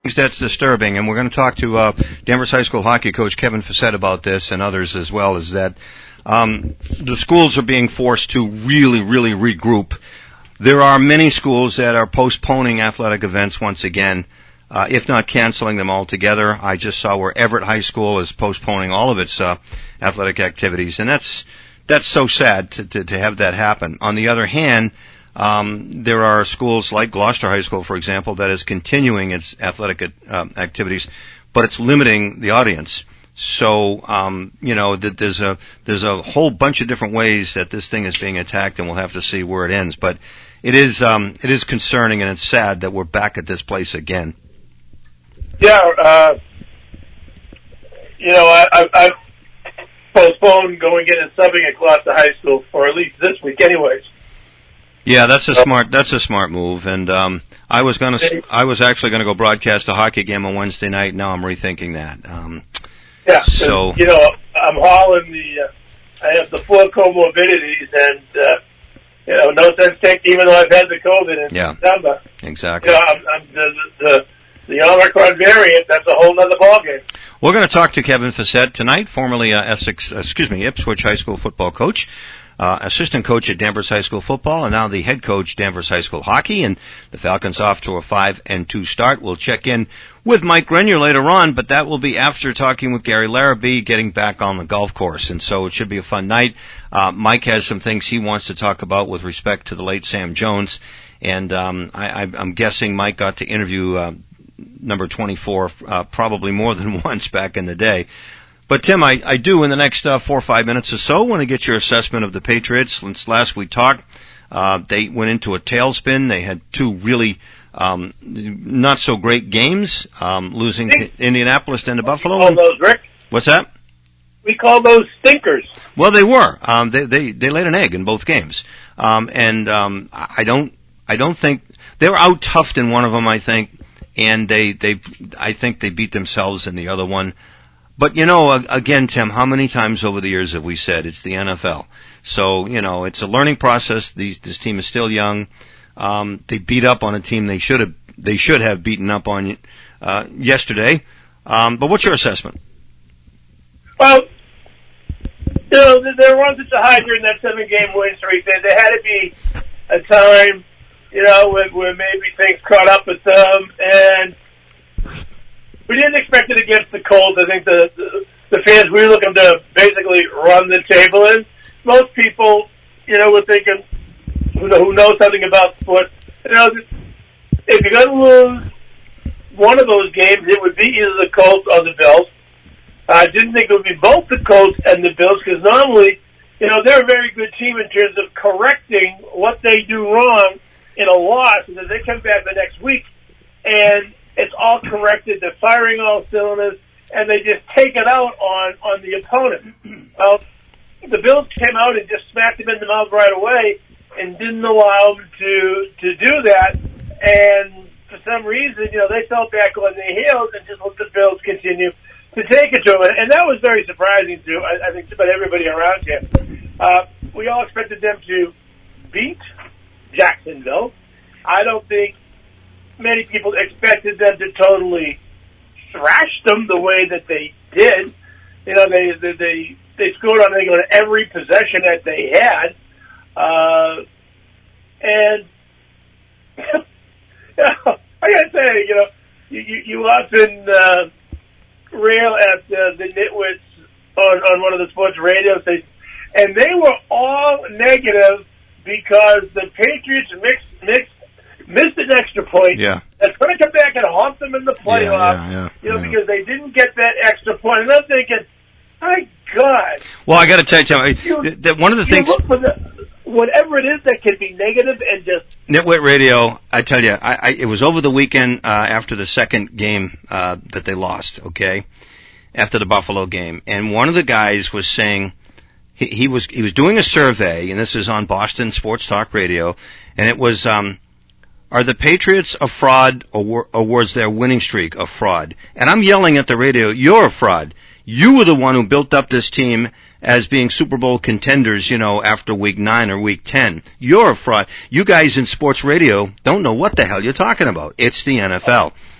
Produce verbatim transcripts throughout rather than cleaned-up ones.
That's disturbing, and we're going to talk to uh, Danvers High School hockey coach Kevin Facette about this and others as well, is that um, the schools are being forced to really, really regroup. There are many schools that are postponing athletic events once again, uh, if not canceling them altogether. I just saw where Everett High School is postponing all of its uh, athletic activities, and that's that's so sad to, to, to have that happen. On the other hand, Um, there are schools like Gloucester High School, for example, that is continuing its athletic uh, activities, but it's limiting the audience. So, um, you know, that there's a there's a whole bunch of different ways that this thing is being attacked, and we'll have to see where it ends. But it is um, it is concerning, and it's sad that we're back at this place again. Yeah, uh, you know, I, I, I've postponed going in and subbing at Gloucester High School for at least this week, anyways. Yeah, that's a smart that's a smart move, and um, I was gonna I was actually gonna go broadcast a hockey game on Wednesday night. Now I'm rethinking that. Um, yeah, so you know, I'm hauling the uh, I have the four comorbidities, and uh, you know, no sense taking, even though I've had the COVID in yeah, December. Exactly. You know, I'm, I'm the, the the Omicron variant. That's a whole other ballgame. We're going to talk to Kevin Facette tonight, formerly uh, Essex, uh, excuse me, Ipswich High School football coach. Uh, assistant coach at Danvers High School football, and now the head coach Danvers High School hockey, and the Falcons off to a five and two start. We'll check in with Mike Grenier later on, but that will be after talking with Gary Larrabee, getting back on the golf course, and so it should be a fun night. Uh, Mike has some things he wants to talk about with respect to the late Sam Jones, and um, I, I, I'm guessing Mike got to interview uh, number twenty-four uh, probably more than once back in the day. But, Tim, I, I do, in the next uh, four or five minutes or so, want to get your assessment of the Patriots. Since last we talked, uh, they went into a tailspin. They had two really um, not-so-great games, um, losing to Indianapolis and to Buffalo. We call those, Rick? What's that? We call those stinkers. Well, they were. Um, they, they, they laid an egg in both games. Um, and um, I don't I don't think – they were out-toughed in one of them, I think, and they, they I think they beat themselves in the other one. But, you know, again, Tim, how many times over the years have we said it's the N F L? So, you know, it's a learning process. These, this team is still young. Um, they beat up on a team they should have, they should have beaten up on, uh, yesterday. Um, but what's your assessment? Well, you know, there wasn't a high during that seven game win streak. There, there had to be a time, you know, where, where maybe things caught up with them, and we didn't expect it against the Colts. I think the, the the fans, we were looking to basically run the table in. Most people, you know, were thinking, who know, who knows something about sports, you know, if you're going to lose one of those games, it would be either the Colts or the Bills. I didn't think it would be both the Colts and the Bills, because normally, you know, they're a very good team in terms of correcting what they do wrong in a loss, and then they come back the next week, and it's all corrected. They're firing all cylinders, and they just take it out on, on the opponent. Well, the Bills came out and just smacked them in the mouth right away and didn't allow them to, to do that. And for some reason, you know, they fell back on their heels and just let the Bills continue to take it to them. And that was very surprising to, I, I think, about everybody around here. Uh, we all expected them to beat Jacksonville. I don't think many people expected them to totally thrash them the way that they did. You know, they they they, they scored on, I think, on every possession that they had, uh, and you know, I gotta say, you know, you you, you often uh, rail at uh, the nitwits on on one of the sports radio stations, and they were all negative because the Patriots mixed mixed. missed an extra point. Yeah. That's going to come back and haunt them in the playoffs. Yeah, yeah, yeah, you know, yeah. because they didn't get that extra point. And I'm thinking, my God. Well, I got to tell you, Tom, you, that one of the you things. Look for the, whatever it is that can be negative and just. Nitwit Radio, I tell you, I, I, it was over the weekend uh, after the second game uh, that they lost. Okay, after the Buffalo game, and one of the guys was saying he, he was he was doing a survey, and this is on Boston Sports Talk Radio, and it was. um Are the Patriots a fraud, or, or was their winning streak a fraud? And I'm yelling at the radio, you're a fraud. You were the one who built up this team as being Super Bowl contenders, you know, after week nine or week ten. You're a fraud. You guys in sports radio don't know what the hell you're talking about. It's the N F L.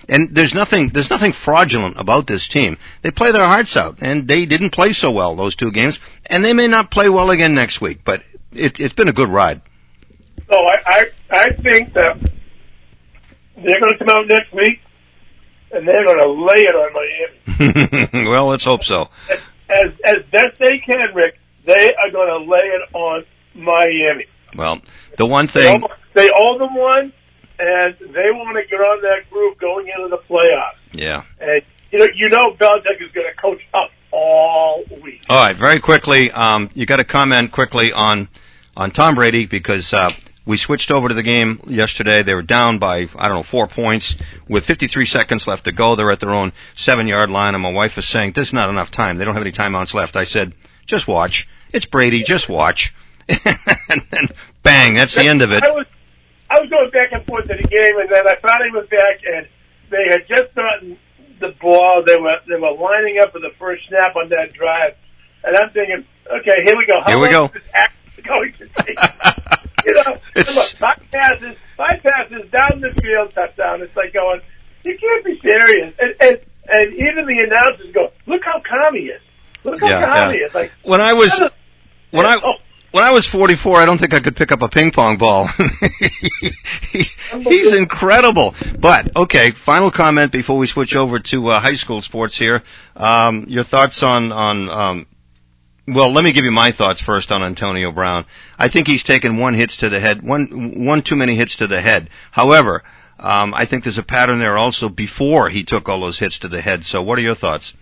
And there's nothing, there's nothing fraudulent about this team. They play their hearts out, and they didn't play so well those two games, and they may not play well again next week, but it, it's been a good ride. So I, I, I think that they're going to come out next week, and they're going to lay it on Miami. Well, let's hope so. As, as, as best they can, Rick, they are going to lay it on Miami. Well, the one thing... They owe, they owe them one, and they want to get on that group going into the playoffs. Yeah. And, you know, you know Belichick is going to coach up all week. All right, very quickly, um, you got to comment quickly on, on Tom Brady, because, uh, we switched over to the game yesterday. They were down by, I don't know, four points with fifty-three seconds left to go. They're at their own seven-yard line, and my wife is saying, there's not enough time. They don't have any timeouts left. I said, just watch. It's Brady. Just watch. And then, bang, that's the end of it. I was, I was going back and forth to the game, and then I finally was back, and they had just gotten the ball. They were they were lining up for the first snap on that drive, and I'm thinking, okay, here we go. How here we long go. is this actually going to take? You know, it's... look, five passes, five passes down the field, touchdown. It's like going, you can't be serious. And and, and even the announcers go, look how calm he is. Look how yeah, calm yeah. he is. Like when I was when I. Oh. When I was forty-four, I don't think I could pick up a ping pong ball. he, he's incredible. But, okay, final comment before we switch over to uh, high school sports here. Um, your thoughts on, on um, well, let me give you my thoughts first on Antonio Brown. I think he's taken one hits to the head, one, one too many hits to the head. However, um, I think there's a pattern there also before he took all those hits to the head. So what are your thoughts?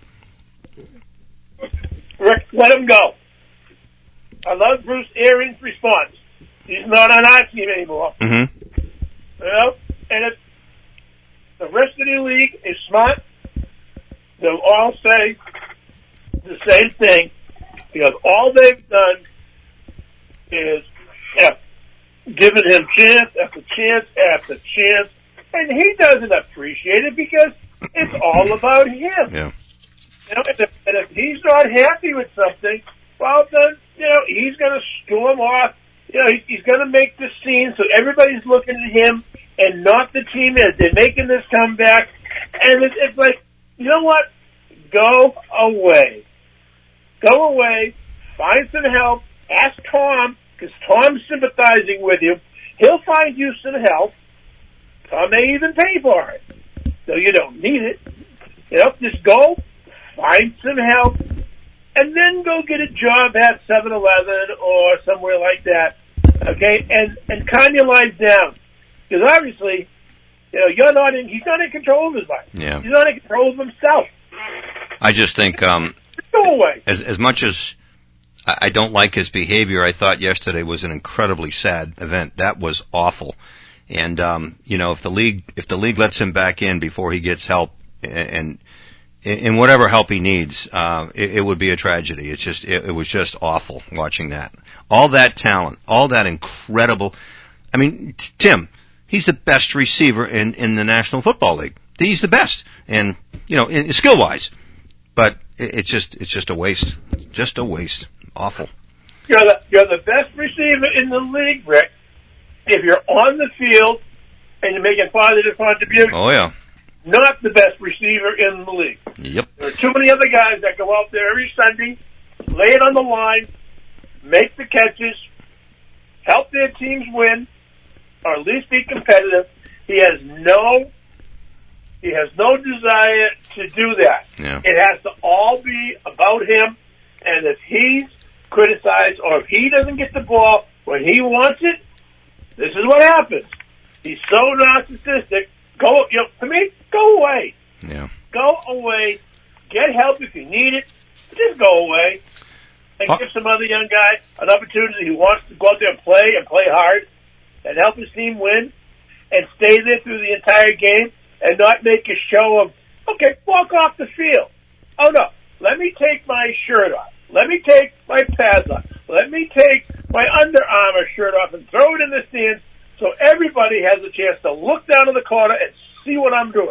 Rick, let him go. I love Bruce Arians' response. He's not on our team anymore. Mm-hmm. You know, and if the rest of the league is smart, they'll all say the same thing, because all they've done is yeah, given him chance after chance after chance, and he doesn't appreciate it because it's all about him. Yeah. You know, and if, and if he's not happy with something, well, then, you know, he's going to storm off. You know, he's going to make the scene so everybody's looking at him and not the team is. They're making this comeback. And it's, it's like, you know what? Go away. Go away. Find some help. Ask Tom, because Tom's sympathizing with you. He'll find you some help. Tom may even pay for it. So you don't need it. You know, just go, find some help, and then go get a job at seven eleven or somewhere like that, okay? And and calm your life down, because obviously, you know, you're not in. He's not in control of his life. Yeah. He's not in control of himself. I just think, um, go away. As as much as I, I don't like his behavior, I thought yesterday was an incredibly sad event. That was awful. And um, you know, if the league if the league lets him back in before he gets help and. and in whatever help he needs, uh, it, it would be a tragedy. It's just, it, it was just awful watching that. All that talent, all that incredible, I mean, t- Tim, he's the best receiver in, in the National Football League. He's the best, and, you know, in, skill-wise. But it, it's just, it's just a waste. Just a waste. Awful. You're the, you're the best receiver in the league, Rick, if you're on the field and you're making positive contributions. Oh, yeah. Not the best receiver in the league. Yep. There are too many other guys that go out there every Sunday, lay it on the line, make the catches, help their teams win, or at least be competitive. He has no, he has no desire to do that. Yeah. It has to all be about him, and if he's criticized or if he doesn't get the ball when he wants it, this is what happens. He's so narcissistic. Go, you know, to me, go away. Yeah. Go away. Get help if you need it. Just go away. And oh. give some other young guy an opportunity who wants to go out there and play and play hard and help his team win and stay there through the entire game and not make a show of, okay, walk off the field. Oh, no. Let me take my shirt off. Let me take my pads off. Let me take my Under Armour shirt off and throw it in the stands so everybody has a chance to look down in the corner and see what I'm doing.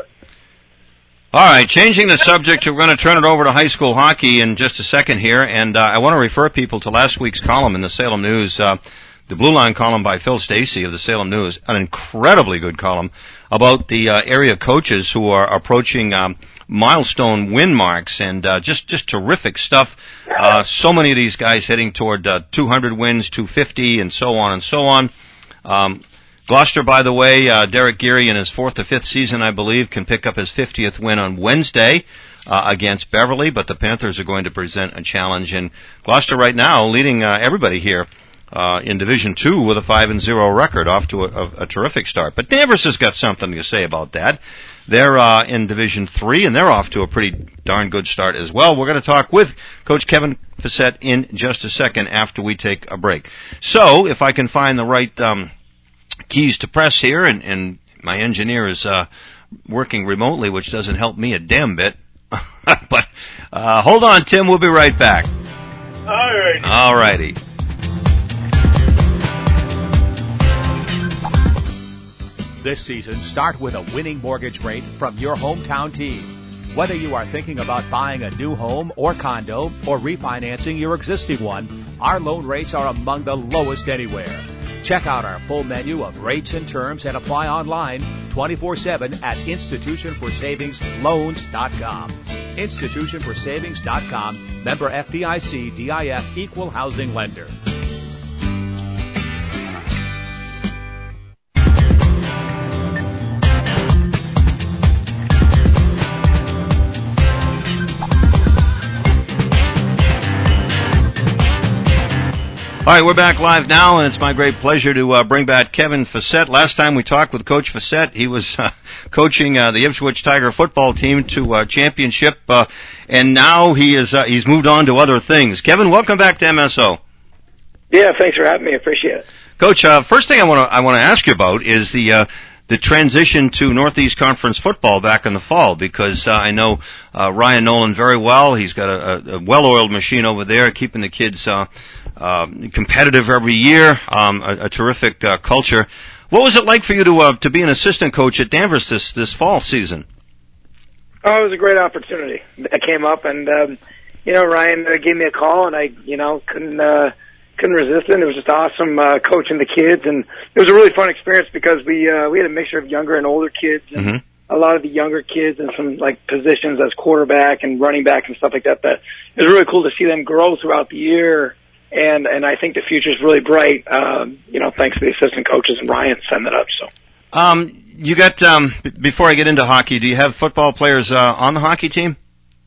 All right, changing the subject, we're going to turn it over to high school hockey in just a second here, and uh, I want to refer people to last week's column in the Salem News, uh, the Blue Line column by Phil Stacey of the Salem News, an incredibly good column about the uh, area coaches who are approaching um, milestone win marks, and uh, just just terrific stuff. Uh, so many of these guys heading toward uh, two hundred wins, two fifty, and so on and so on. Um, Gloucester, by the way, uh, Derek Geary in his fourth or fifth season, I believe, can pick up his fiftieth win on Wednesday uh, against Beverly, but the Panthers are going to present a challenge. And Gloucester right now leading uh, everybody here uh, in Division Two with a five and zero record, off to a, a, a terrific start. But Danvers has got something to say about that. They're uh, in Division Three, and they're off to a pretty darn good start as well. We're going to talk with Coach Kevin Fiset in just a second after we take a break. So, if I can find the right um, keys to press here, and, and my engineer is uh, working remotely, which doesn't help me a damn bit. But uh, hold on, Tim. We'll be right back. All right. All righty. This season, start with a winning mortgage rate from your hometown team. Whether you are thinking about buying a new home or condo or refinancing your existing one, our loan rates are among the lowest anywhere. Check out our full menu of rates and terms and apply online twenty-four seven at institution for savings loans dot com. institution for savings dot com, member F D I C, D I F, equal housing lender. All right, we're back live now, and it's my great pleasure to uh, bring back Kevin Fiset. Last time we talked with Coach Fiset, he was uh, coaching uh, the Ipswich Tiger football team to uh, championship, uh, and now he is uh, he's moved on to other things. Kevin, welcome back to M S O. Yeah, thanks for having me. I appreciate it. Coach, uh, first thing I want to I want to ask you about is the uh, the transition to Northeast Conference football back in the fall, because uh, I know uh, Ryan Nolan very well. He's got a, a well-oiled machine over there, keeping the kids uh, uh, competitive every year. Um, a, a terrific uh, culture. What was it like for you to uh, to be an assistant coach at Danvers this this fall season? Oh, it was a great opportunity that came up, and um, you know, Ryan uh, gave me a call, and I, you know, couldn't. Uh, Couldn't resist it. It was just awesome uh, coaching the kids, and it was a really fun experience because we uh, we had a mixture of younger and older kids, and mm-hmm. a lot of the younger kids in some like positions as quarterback and running back and stuff like that. That it was really cool to see them grow throughout the year, and and I think the future is really bright. Um, you know, thanks to the assistant coaches and Ryan setting it up. So, um, you got um, b- before I get into hockey, do you have football players uh, on the hockey team?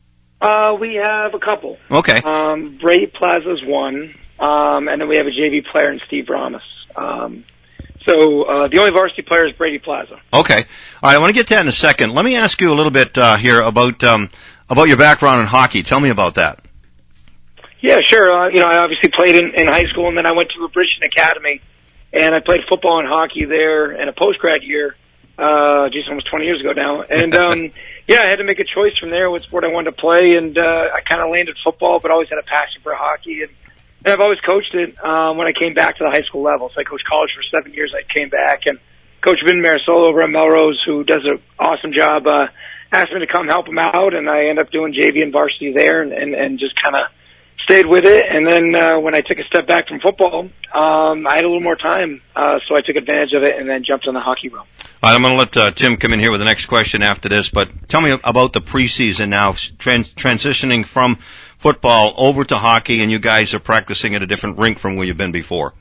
Uh, we have a couple. Okay. Um, Brady Plaza's one. Um, and then we have a J V player in Steve Ramos. Um, so, uh, the only varsity player is Brady Plaza. Okay. All right. I want to get to that in a second. Let me ask you a little bit, uh, here about, um, about your background in hockey. Tell me about that. Yeah, sure. Uh, you know, I obviously played in, in high school, and then I went to a Bridgeton Academy, and I played football and hockey there in a post-grad year, uh, geez, almost twenty years ago now. And, um, yeah, I had to make a choice from there what sport I wanted to play, and, uh, I kind of landed football, but always had a passion for hockey, and, And I've always coached it um, when I came back to the high school level. So I coached college for seven years. I came back, and Coach Vin Marisol over at Melrose, who does an awesome job, uh, asked me to come help him out, and I ended up doing J V and varsity there, and, and, and just kind of stayed with it. And then uh, when I took a step back from football, um, I had a little more time, uh, so I took advantage of it and then jumped on the hockey realm. All right, I'm going to let uh, Tim come in here with the next question after this, but tell me about the preseason now, trans- transitioning from football over to hockey, and you guys are practicing at a different rink from where you've been before.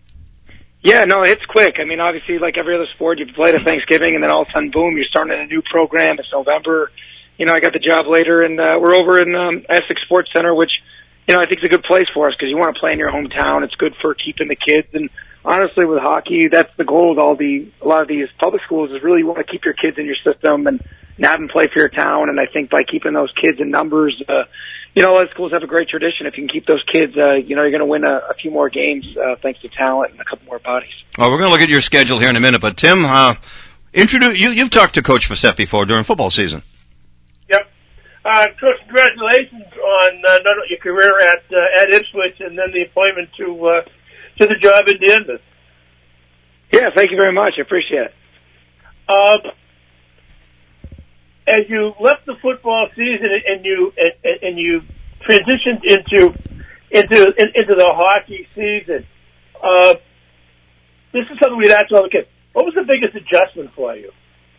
Yeah, no, it's quick. I mean, obviously, like every other sport, you play to Thanksgiving, and then all of a sudden, boom, you're starting a new program. It's November. You know, I got the job later, and uh, we're over in um, Essex Sports Center, which, you know, I think is a good place for us because you want to play in your hometown. It's good for keeping the kids. And honestly, with hockey, that's the goal with all the a lot of these public schools is really you want to keep your kids in your system and have them play for your town. And I think by keeping those kids in numbers, uh, you know, a lot of schools have a great tradition. If you can keep those kids, uh, you know, you're going to win a, a few more games uh, thanks to talent and a couple more bodies. Well, we're going to look at your schedule here in a minute, but Tim, uh, introduce you. You've talked to Coach Fiset before during football season. Yep. Uh, Coach, congratulations on uh, not only your career at uh, at Ipswich and then the appointment to uh, to the job in Danvers. Yeah, thank you very much. I appreciate it. Um, as you left the football season and you and, and you transitioned into into into the hockey season, uh, this is something we'd ask all the kids. What was the biggest adjustment for you?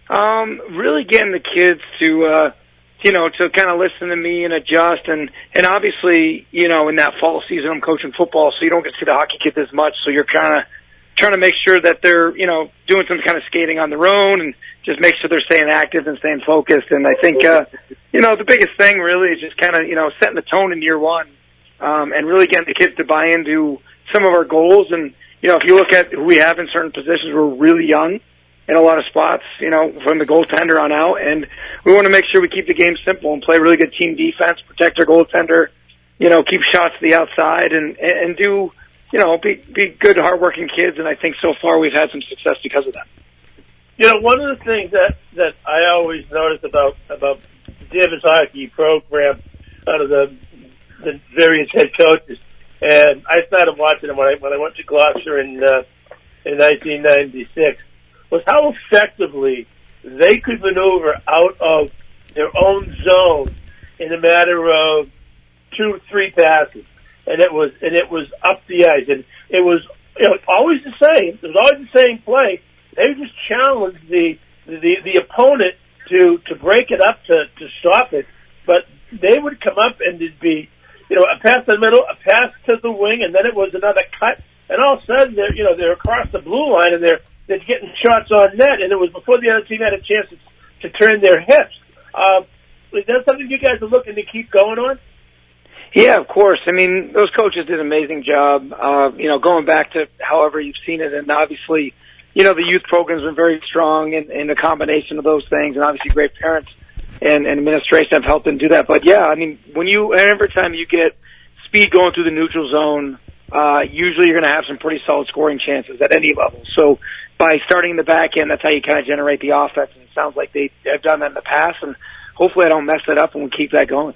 Um, really getting the kids to, uh, you know, to kind of listen to me and adjust. And, and obviously, you know, in that fall season, I'm coaching football, so you don't get to see the hockey kids as much. So you're kind of trying to make sure that they're, you know, doing some kind of skating on their own and just make sure they're staying active and staying focused. And I think, uh, you know, the biggest thing really is just kind of, you know, setting the tone in year one, um, and really getting the kids to buy into some of our goals. And, you know, if you look at who we have in certain positions, we're really young in a lot of spots, you know, from the goaltender on out. And we want to make sure we keep the game simple and play really good team defense, protect our goaltender, you know, keep shots to the outside and, and do, you know, be, be good, hardworking kids. And I think so far we've had some success because of that. You know, one of the things that, that I always notice about, about Danvers hockey program out of the, the various head coaches, and I started watching them when I, when I went to Gloucester in, uh, in nineteen ninety-six, was how effectively they could maneuver out of their own zone in a matter of two, three passes. And it was, and it was up the ice. And it was, you know, always the same. It was always the same play. They just challenged the, the, the opponent to, to break it up, to, to stop it. But they would come up and it'd be, you know, a pass to the middle, a pass to the wing, and then it was another cut. And all of a sudden they're, you know, they're across the blue line and they're, they're getting shots on net. And it was before the other team had a chance to, to turn their hips. Um, is that something you guys are looking to keep going on? Yeah, of course. I mean, those coaches did an amazing job, uh, you know, going back to however you've seen it. And obviously, you know, the youth program's been very strong in, in a combination of those things. And obviously great parents and, and administration have helped them do that. But yeah, I mean, when you, every time you get speed going through the neutral zone, uh, usually you're going to have some pretty solid scoring chances at any level. So by starting in the back end, that's how you kind of generate the offense. And it sounds like they have done that in the past. And hopefully I don't mess it up and we keep that going.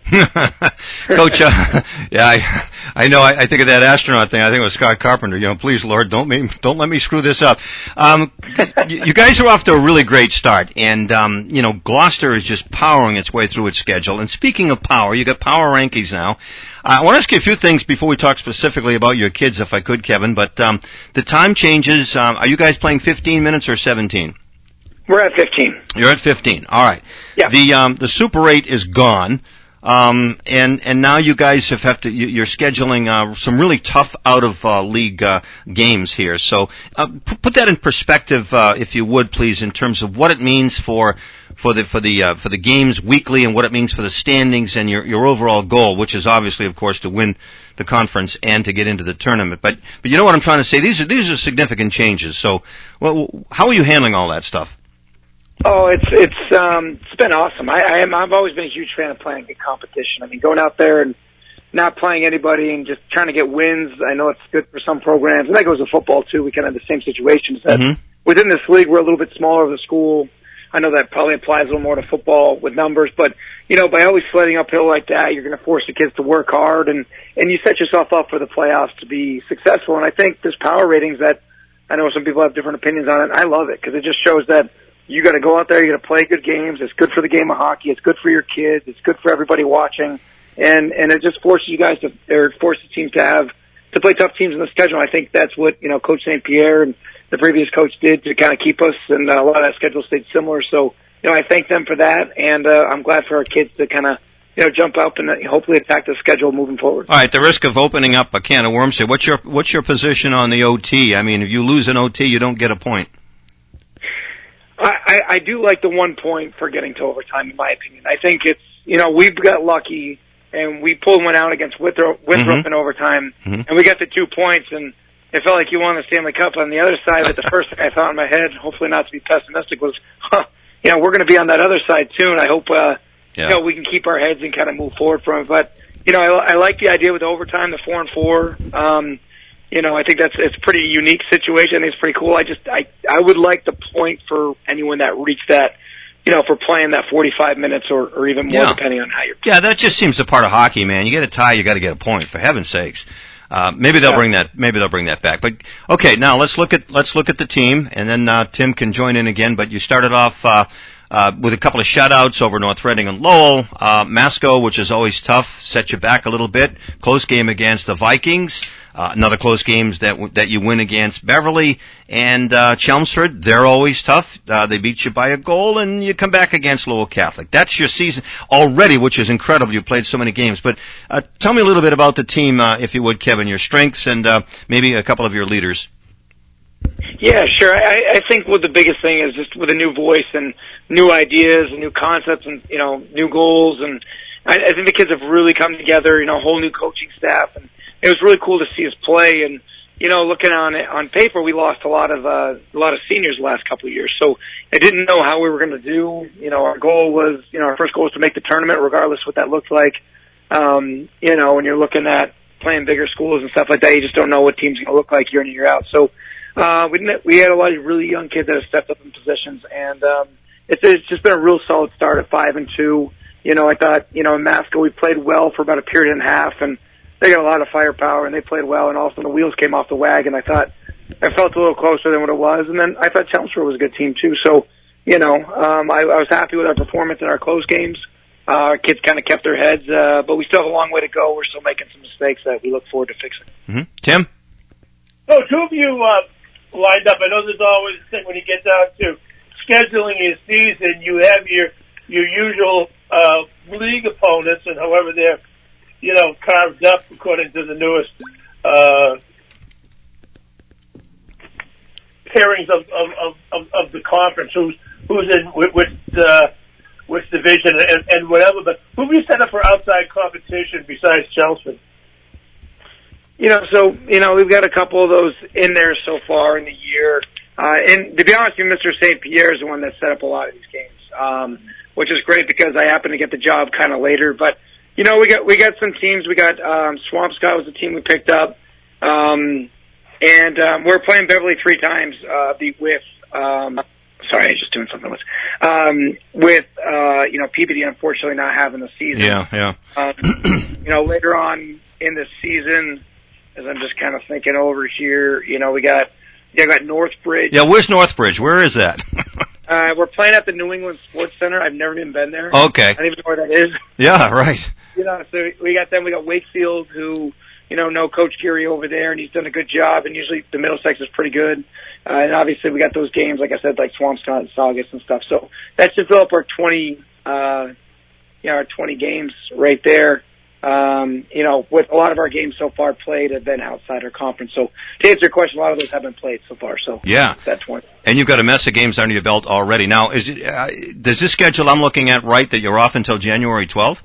Coach, uh, yeah, I, I know, I, I think of that astronaut thing. I think it was Scott Carpenter. You know, please, Lord, don't me, don't let me screw this up. Um, you, you guys are off to a really great start. And, um, you know, Gloucester is just powering its way through its schedule. And speaking of power, you got power rankings now. Uh, I want to ask you a few things before we talk specifically about your kids, if I could, Kevin. But, um, the time changes. Um, are you guys playing fifteen minutes or seventeen? We're at fifteen. You're at fifteen. All right. Yeah. The um the Super eight is gone. Um and and now you guys have have to you're scheduling uh some really tough out of uh, league uh, games here. So uh, p- put that in perspective uh if you would please, in terms of what it means for for the for the uh, for the games weekly, and what it means for the standings and your your overall goal, which is obviously, of course, to win the conference and to get into the tournament. But but you know what I'm trying to say, these are these are significant changes. So well, how are you handling all that stuff? Oh, it's it's um it's been awesome. I, I am I've always been a huge fan of playing good competition. I mean, going out there and not playing anybody and just trying to get wins. I know it's good for some programs, and that goes to football too. We kind of have the same situations. That mm-hmm. Within this league, we're a little bit smaller of a school. I know that probably applies a little more to football with numbers, but you know, by always sledding uphill like that, you're going to force the kids to work hard, and and you set yourself up for the playoffs to be successful. And I think this power ratings, that I know some people have different opinions on it. I love it because it just shows that you got to go out there, you got to play good games. It's good for the game of hockey. It's good for your kids. It's good for everybody watching. And, and it just forces you guys to, or it forces teams to have, to play tough teams in the schedule. I think that's what, you know, Coach Saint Pierre and the previous coach did to kind of keep us, and uh, a lot of that schedule stayed similar. So, you know, I thank them for that, and uh, I'm glad for our kids to kind of, you know, jump up and uh, hopefully attack the schedule moving forward. All right, at the risk of opening up a can of worms here, what's your, what's your position on the O T? I mean, if you lose an O T, you don't get a point. I, I do like the one point for getting to overtime, in my opinion. I think it's, you know, we've got lucky, and we pulled one out against Winthrop, Winthrop mm-hmm. in overtime, mm-hmm. and we got the two points, and it felt like you won the Stanley Cup. On the other side of it, the first thing I thought in my head, hopefully not to be pessimistic, was, huh, you know, we're going to be on that other side too, and I hope, uh, yeah. you know, we can keep our heads and kind of move forward from it. But, you know, I, I like the idea with overtime, the four and four. Um, You know, I think that's, it's a pretty unique situation. I think it's pretty cool. I just, I, I would like the point for anyone that reached that, you know, for playing that forty-five minutes or, or even more, yeah. depending on how you're playing. Yeah, that just seems a part of hockey, man. You get a tie, you got to get a point, for heaven's sakes. Uh, maybe they'll yeah. bring that, maybe they'll bring that back. But, okay, now let's look at, let's look at the team, and then, uh, Tim can join in again. But you started off, uh, Uh, with a couple of shutouts over North Reading and Lowell. Uh, Masco, which is always tough, set you back a little bit. Close game against the Vikings. Uh, another close games that w- that you win against Beverly and uh, Chelmsford. They're always tough. Uh, they beat you by a goal, and you come back against Lowell Catholic. That's your season already, which is incredible. You played so many games. But uh, tell me a little bit about the team, uh, if you would, Kevin. Your strengths and uh, maybe a couple of your leaders. Yeah, sure. I, I think what the biggest thing is just with a new voice and new ideas and new concepts and, you know, new goals. And I, I think the kids have really come together, you know, a whole new coaching staff. And it was really cool to see us play. And, you know, looking on on paper, we lost a lot of, uh, a lot of seniors the last couple of years. So I didn't know how we were going to do. You know, our goal was, you know, our first goal was to make the tournament regardless of what that looked like. Um, you know, when you're looking at playing bigger schools and stuff like that, you just don't know what team's going to look like year in and year out. So, Uh, we didn't, we had a lot of really young kids that have stepped up in positions, and um, it's it's just been a real solid start at five and two. You know, I thought, you know, in Masco we played well for about a period and a half, and they got a lot of firepower, and they played well, and all of a sudden the wheels came off the wagon. I thought I felt a little closer than what it was, and then I thought Chelmsford was a good team too. So, you know, um, I, I was happy with our performance in our close games. Uh, our kids kind of kept their heads, uh, but we still have a long way to go. We're still making some mistakes that we look forward to fixing. Mm-hmm. Tim? So two of you uh, lined up. I know there's always a thing when you get down to scheduling your season, you have your your usual uh, league opponents, and however they're, you know, carved up according to the newest uh, pairings of of, of of the conference. Who's who's in which uh, which division and, and whatever. But who have you set up for outside competition besides Chelmsford? You know, so, you know, we've got a couple of those in there so far in the year. Uh, and to be honest with you, Mister Saint Pierre is the one that set up a lot of these games, um, which is great because I happen to get the job kind of later. But, you know, we got, we got some teams. We got, um, Swampscott was the team we picked up. Um, and, um, we're playing Beverly three times, uh, the, with, um, sorry, I was just doing something with, um, with, uh, you know, P B D unfortunately not having the season. Yeah, yeah. Um, you know, later on in the season, as I'm just kind of thinking over here, you know, we got, yeah, we got Northbridge. Yeah, where's Northbridge? Where is that? uh, we're playing at the New England Sports Center. I've never even been there. Okay. I don't even know where that is. Yeah, right. You know, so we got them. We got Wakefield, who, you know, know Coach Geary over there, and he's done a good job, and usually the Middlesex is pretty good. Uh, and obviously we got those games, like I said, like Swampscott and Saugus and stuff. So that should fill up our twenty, uh, you know, our twenty games right there. Um, you know, with a lot of our games so far played have been outside our conference. So to answer your question, a lot of those have been played so far. So yeah, that's one. And you've got a mess of games under your belt already. Now, is it, uh, does this schedule I'm looking at right that you're off until January twelfth?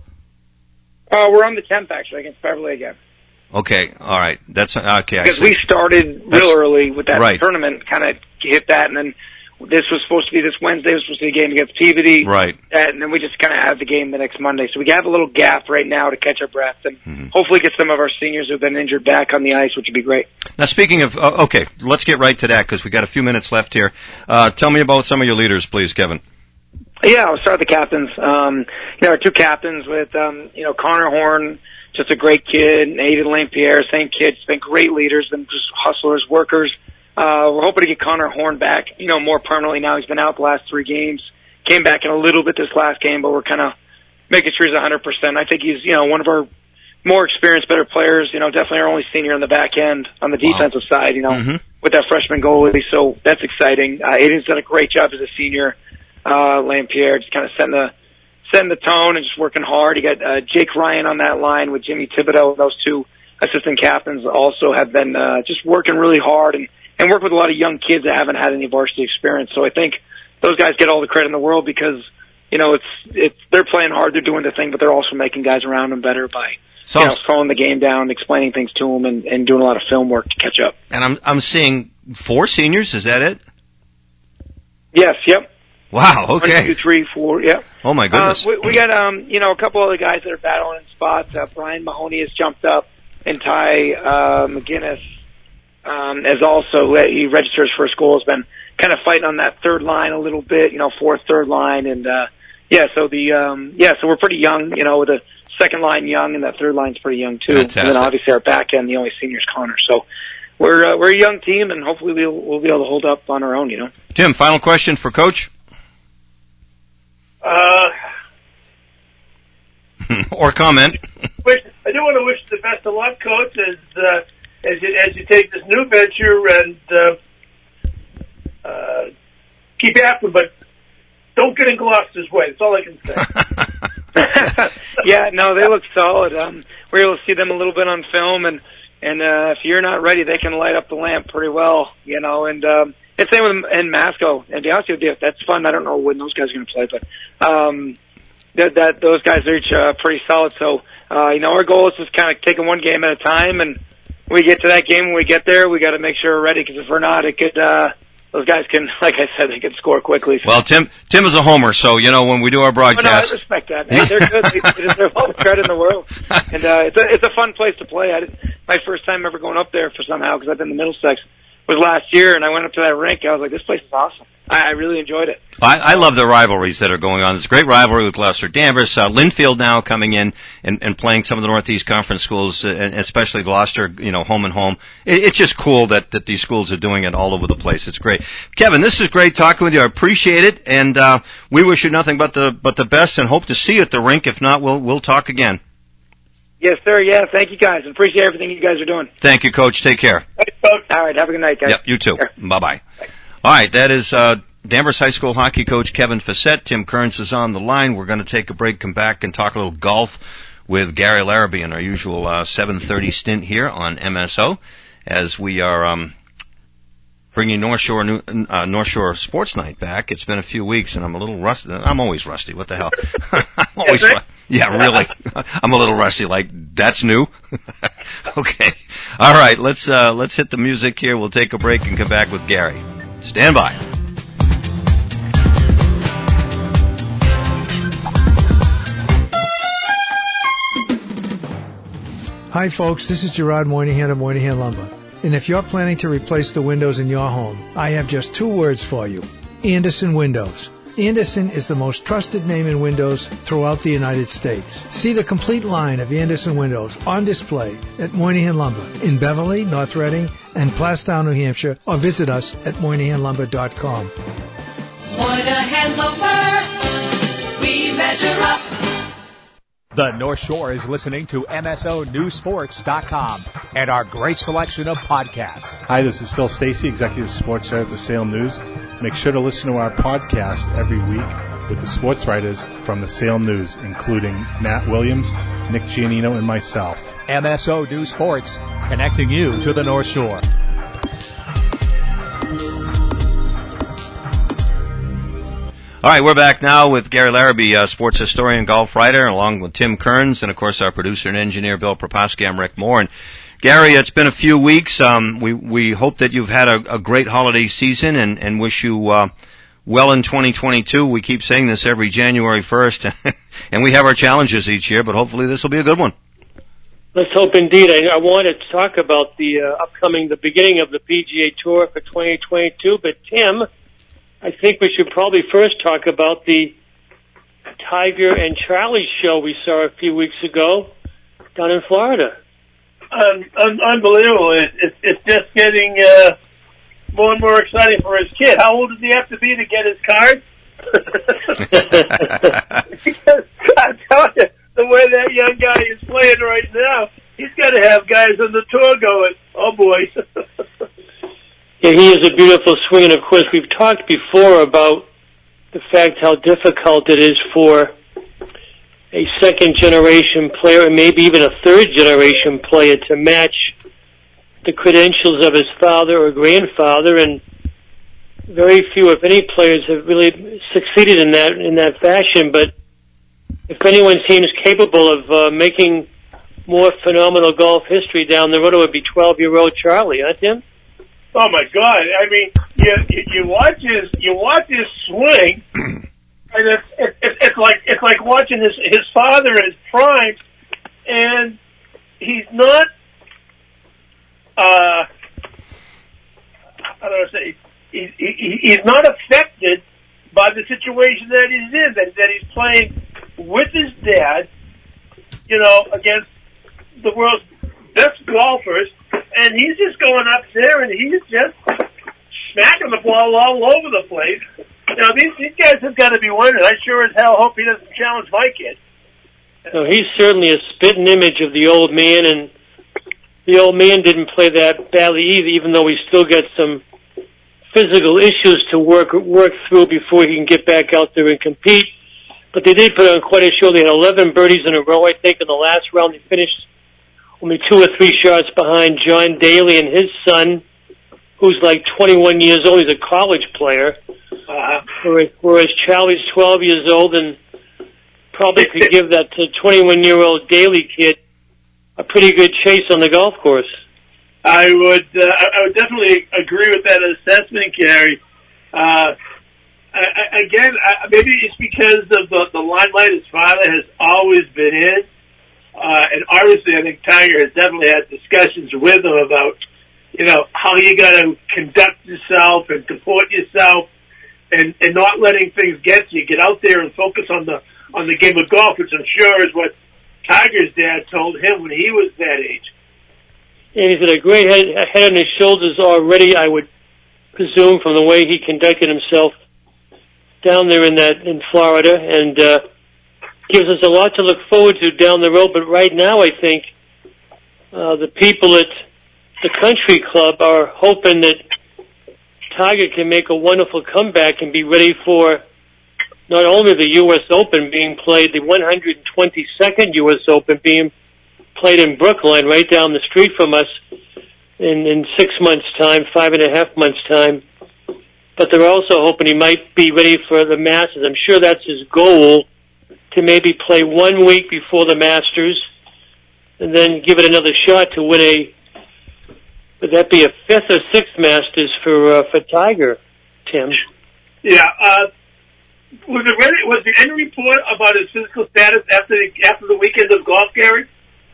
Uh, we're on the tenth actually against Beverly again. Okay, all right. That's okay. Because we started real That's, early with that right. tournament, kind of hit that, and then this was supposed to be this Wednesday. It was supposed to be a game against Peabody. Right. And then we just kind of had the game the next Monday. So we have a little gap right now to catch our breath and mm-hmm. hopefully get some of our seniors who've been injured back on the ice, which would be great. Now, speaking of, uh, okay, let's get right to that because we got a few minutes left here. Uh, tell me about some of your leaders, please, Kevin. Yeah, I'll start with the captains. Um, you know, our two captains with, um, you know, Connor Horn, just a great kid, and Aiden Lampierre, same kid, been great leaders, been just hustlers, workers. Uh, we're hoping to get Connor Horn back, you know, more permanently now. He's been out the last three games. Came back in a little bit this last game, but we're kind of making sure he's one hundred percent. I think he's, you know, one of our more experienced, better players, you know, definitely our only senior on the back end on the defensive wow. side, you know, mm-hmm. with that freshman goalie. So that's exciting. Uh, Aiden's done a great job as a senior. Uh, Lampierre just kind of setting the, setting the tone and just working hard. You got, uh, Jake Ryan on that line with Jimmy Thibodeau. Those two assistant captains also have been, uh, just working really hard and, and work with a lot of young kids that haven't had any varsity experience. So I think those guys get all the credit in the world because, you know, it's, it's, they're playing hard, they're doing their thing, but they're also making guys around them better by, so, you know, slowing the game down, explaining things to them and, and doing a lot of film work to catch up. And I'm, I'm seeing four seniors, is that it? Yes, yep. Wow, okay. One, two, three, four, yep. Oh my goodness. Uh, we, we got, um, you know, a couple other guys that are battling in spots. Uh, Brian Mahoney has jumped up and Ty, uh, McGinnis, Um, as also, he registered his first goal, has been kind of fighting on that third line a little bit, you know, fourth, third line. And, uh, yeah, so the, um, yeah, so we're pretty young, you know, with the second line young and that third line's pretty young too. Fantastic. And then obviously our back end, the only senior is Connor. So we're, uh, we're a young team and hopefully we'll, we'll be able to hold up on our own, you know. Tim, final question for Coach? Uh, or comment. wish, I do want to wish the best of luck, Coach, as, uh, as you, as you take this new venture and, uh, uh, keep after, but don't get in Gloucester's way. That's all I can say. Yeah, no, they look solid. Um, we're able to see them a little bit on film, and and uh, if you're not ready, they can light up the lamp pretty well, you know. And um, it's same with in Masco. And to be honest with you, that's fun. I don't know when those guys are going to play, but um, that, that those guys are each uh, pretty solid. So uh, you know, our goal is just kind of taking one game at a time, and we get to that game when we get there, we got to make sure we're ready, because if we're not, it could. Uh, Those guys can, like I said, they can score quickly. Well, Tim, Tim is a homer, so, you know, when we do our broadcast. Oh, no, I respect that. Hey, they're good. They, they deserve all the credit in the world. And, uh, it's a, it's a fun place to play. I did, my first time ever going up there for somehow, because I've been in the Middlesex, was last year, and I went up to that rink. I was like, this place is awesome. I, I really enjoyed it. I, I love the rivalries that are going on. It's a great rivalry with Gloucester Danvers. Uh, Linfield now coming in and, and playing some of the Northeast Conference schools, uh, and especially Gloucester, you know, home and home. It, it's just cool that, that these schools are doing it all over the place. It's great. Kevin, this is great talking with you. I appreciate it, and uh, we wish you nothing but the but the best, and hope to see you at the rink. If not, we'll we'll talk again. Yes, sir. Yeah, thank you guys. Appreciate everything you guys are doing. Thank you, Coach. Take care. Thanks, Coach. All right, have a good night, guys. Yep, you too. Bye bye. All right, that is uh Danvers High School hockey coach Kevin Facette. Tim Kearns is on the line. We're going to take a break, come back, and talk a little golf with Gary Larrabee in our usual uh, seven thirty stint here on M S O, as we are um, bringing North Shore New, uh, North Shore Sports Night back. It's been a few weeks, and I'm a little rusty. I'm always rusty. What the hell? I'm always ru- yeah, really. I'm a little rusty. Like, that's new. Okay. All right. Let's uh, let's hit the music here. We'll take a break and come back with Gary. Stand by. Hi folks, this is Gerard Moynihan of Moynihan Lumber. And if you're planning to replace the windows in your home, I have just two words for you. Andersen Windows. Andersen is the most trusted name in windows throughout the United States. See the complete line of Andersen Windows on display at Moynihan Lumber in Beverly, North Reading, and Plastown, New Hampshire, or visit us at moynihan lumber dot com. Moynihan Lumber, we measure up. The North Shore is listening to M S O News Sports dot com and our great selection of podcasts. Hi, this is Phil Stacy, Executive Sports Editor of the Salem News. Make sure to listen to our podcast every week with the sports writers from the Salem News, including Matt Williams, Nick Giannino, and myself. M S O News Sports, connecting you to the North Shore. All right, we're back now with Gary Larrabee, uh, sports historian, golf writer, along with Tim Kearns, and of course our producer and engineer, Bill Propaski. I'm Rick Moore. And Gary, it's been a few weeks. Um, we we hope that you've had a, a great holiday season, and, and wish you uh, well in twenty twenty-two. We keep saying this every January first, and we have our challenges each year, but hopefully this will be a good one. Let's hope indeed. I, I wanted to talk about the uh, upcoming, the beginning of the P G A Tour for twenty twenty-two, but Tim, I think we should probably first talk about the Tiger and Charlie show we saw a few weeks ago down in Florida. Un- un- unbelievable. It, it, it's just getting uh, more and more exciting for his kid. How old does he have to be to get his card? Because I'm telling you, the way that young guy is playing right now, he's got to have guys on the tour going, oh boy. Yeah, he is a beautiful swing, and of course we've talked before about the fact how difficult it is for a second-generation player, and maybe even a third-generation player, to match the credentials of his father or grandfather, and very few, if any, players have really succeeded in that in that fashion. But if anyone seems capable of uh, making more phenomenal golf history down the road, it would be twelve-year-old Charlie, huh, Tim? Oh my God! I mean, you you, you watch his you watch his swing, and it's it, it, it's like it's like watching his his father in his prime, and he's not. Uh, I don't know how to say. He, he, he's not affected by the situation that he's in. That that he's playing with his dad, you know, against the world's best golfers. And he's just going up there, and he's just smacking the ball all over the place. You know, these, these guys have got to be winning. I sure as hell hope he doesn't challenge my kid. No, he's certainly a spitting image of the old man, and the old man didn't play that badly either, even though he's still got some physical issues to work work through before he can get back out there and compete. But they did put on quite a show. They had eleven birdies in a row, I think. In the last round, they finished only two or three shots behind John Daly and his son, who's like twenty-one years old. He's a college player. Uh, whereas Charlie's twelve years old and probably could give that twenty-one-year-old Daly kid a pretty good chase on the golf course. I would, uh, I would definitely agree with that assessment, Gary. Uh, I, I, again, I, maybe it's because of the, the limelight his father has always been in. Uh, and obviously I think Tiger has definitely had discussions with him about, you know, how you gotta conduct yourself and comport yourself and, and not letting things get to you. Get out there and focus on the, on the game of golf, which I'm sure is what Tiger's dad told him when he was that age. And he's got a great head, head on his shoulders already, I would presume, from the way he conducted himself down there in that, in Florida, and, uh, gives us a lot to look forward to down the road. But right now, I think, uh, the people at the country club are hoping that Tiger can make a wonderful comeback and be ready for not only the U S Open being played, the one hundred twenty-second U S Open being played in Brookline, right down the street from us, in, in six months' time, five and a half months' time. But they're also hoping he might be ready for the Masters. I'm sure that's his goal, to maybe play one week before the Masters, and then give it another shot to win a, would that be a fifth or sixth Masters for uh, for Tiger, Tim? Yeah, uh, was it ready, was there any report about his physical status after the, after the weekend of golf, Gary?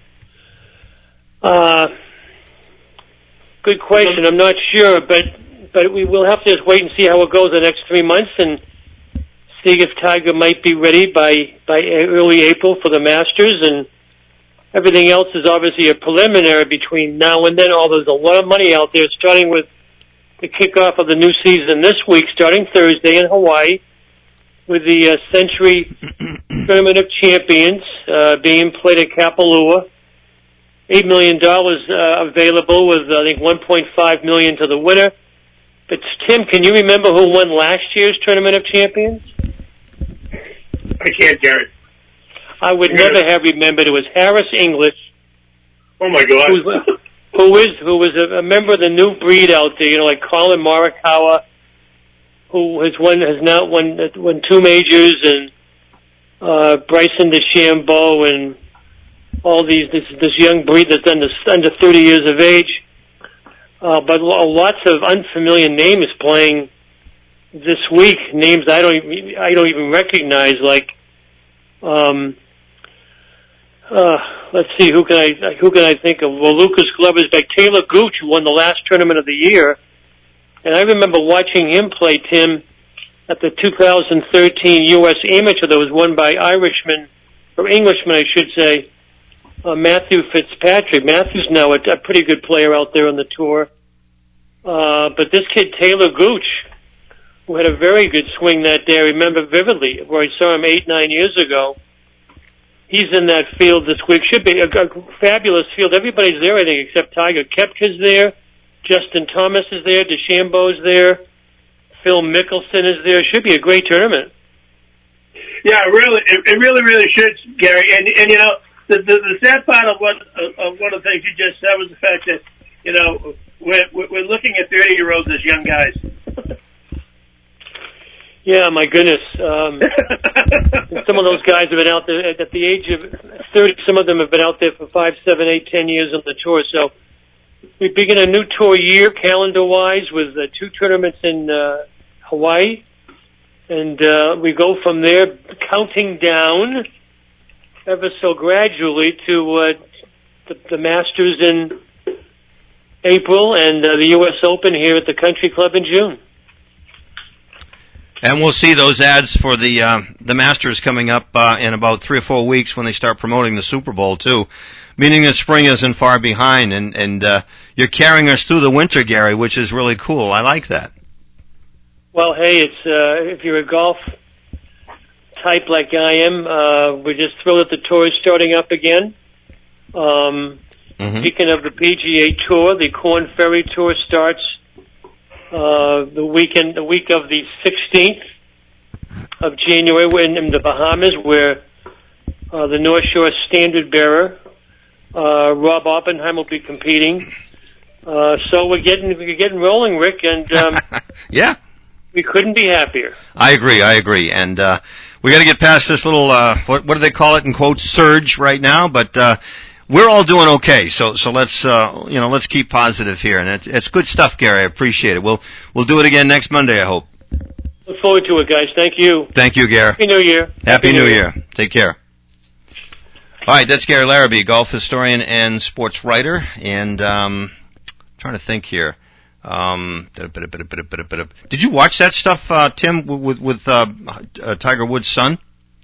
Uh, good question. I'm not sure, but but we will have to just wait and see how it goes the next three months and see if Tiger might be ready by by early April for the Masters. And everything else is obviously a preliminary between now and then. Although there's a lot of money out there, starting with the kickoff of the new season this week, starting Thursday in Hawaii, with the uh, Century Tournament of Champions uh, being played at Kapalua. Eight million dollars uh, available, with I think one point five million to the winner. But Tim, can you remember who won last year's Tournament of Champions? I can't, Gary. I would You're never gonna... have remembered. It was Harris English. Oh my God! Who, who is who was a, a member of the new breed out there? You know, like Colin Morikawa, who has won has now won won two majors, and uh, Bryson DeChambeau, and all these this this young breed that's under under thirty years of age. Uh, but lots of unfamiliar names playing this week. Names I don't even, I don't even recognize. Like, um, uh, let's see, who can I who can I think of? Well, Lucas Glover's back. Taylor Gooch, who won the last tournament of the year, and I remember watching him play, Tim, at the two thousand thirteen U S Amateur that was won by Irishman or Englishman, I should say. Uh, Matthew Fitzpatrick. Matthew's now a, a pretty good player out there on the tour. Uh, but this kid, Taylor Gooch, who had a very good swing that day, I remember vividly, where I saw him eight, nine years ago. He's in that field this week. Should be a, a fabulous field. Everybody's there, I think, except Tiger. Koepka's there. Justin Thomas is there. DeChambeau's there. Phil Mickelson is there. Should be a great tournament. Yeah, really, it, it really, really should, Gary. And, and you know, The, the, the sad part of what of one of the things you just said was the fact that, you know, we're, we're looking at thirty-year-olds as young guys. Yeah, my goodness. Um, some of those guys have been out there at the age of thirty. Some of them have been out there for five, seven, eight, ten years on the tour. So we begin a new tour year, calendar-wise, with uh, two tournaments in uh, Hawaii. And uh, we go from there, counting down ever so gradually to uh, the, the Masters in April and uh, the U S Open here at the Country Club in June. And we'll see those ads for the uh, the Masters coming up uh, in about three or four weeks when they start promoting the Super Bowl too, meaning that spring isn't far behind. And and uh, you're carrying us through the winter, Gary, which is really cool. I like that. Well, hey, it's uh, if you're a golf type like I am, uh, we're just thrilled that the tour is starting up again. Um, Mm-hmm. Speaking of the P G A Tour, the Corn Ferry Tour starts uh, the weekend, the week of the sixteenth of January. We're in, in the Bahamas, where uh, the North Shore standard bearer uh, Rob Oppenheim will be competing. Uh, so we're getting we're getting rolling, Rick, and um, yeah, we couldn't be happier. I agree. I agree, and uh, we got to get past this little uh, what, what do they call it in quotes surge right now, but. Uh, We're all doing okay, so so let's uh, you know let's keep positive here, and it's, it's good stuff, Gary. I appreciate it. We'll we'll do it again next Monday, I hope. Look forward to it, guys. Thank you. Thank you, Gary. Happy New Year. Happy, Happy New, New Year. Year. Take care. All right, that's Gary Larrabee, golf historian and sports writer, and um, I'm trying to think here. Um, did you watch that stuff, uh, Tim, with with uh, uh, Tiger Woods' son?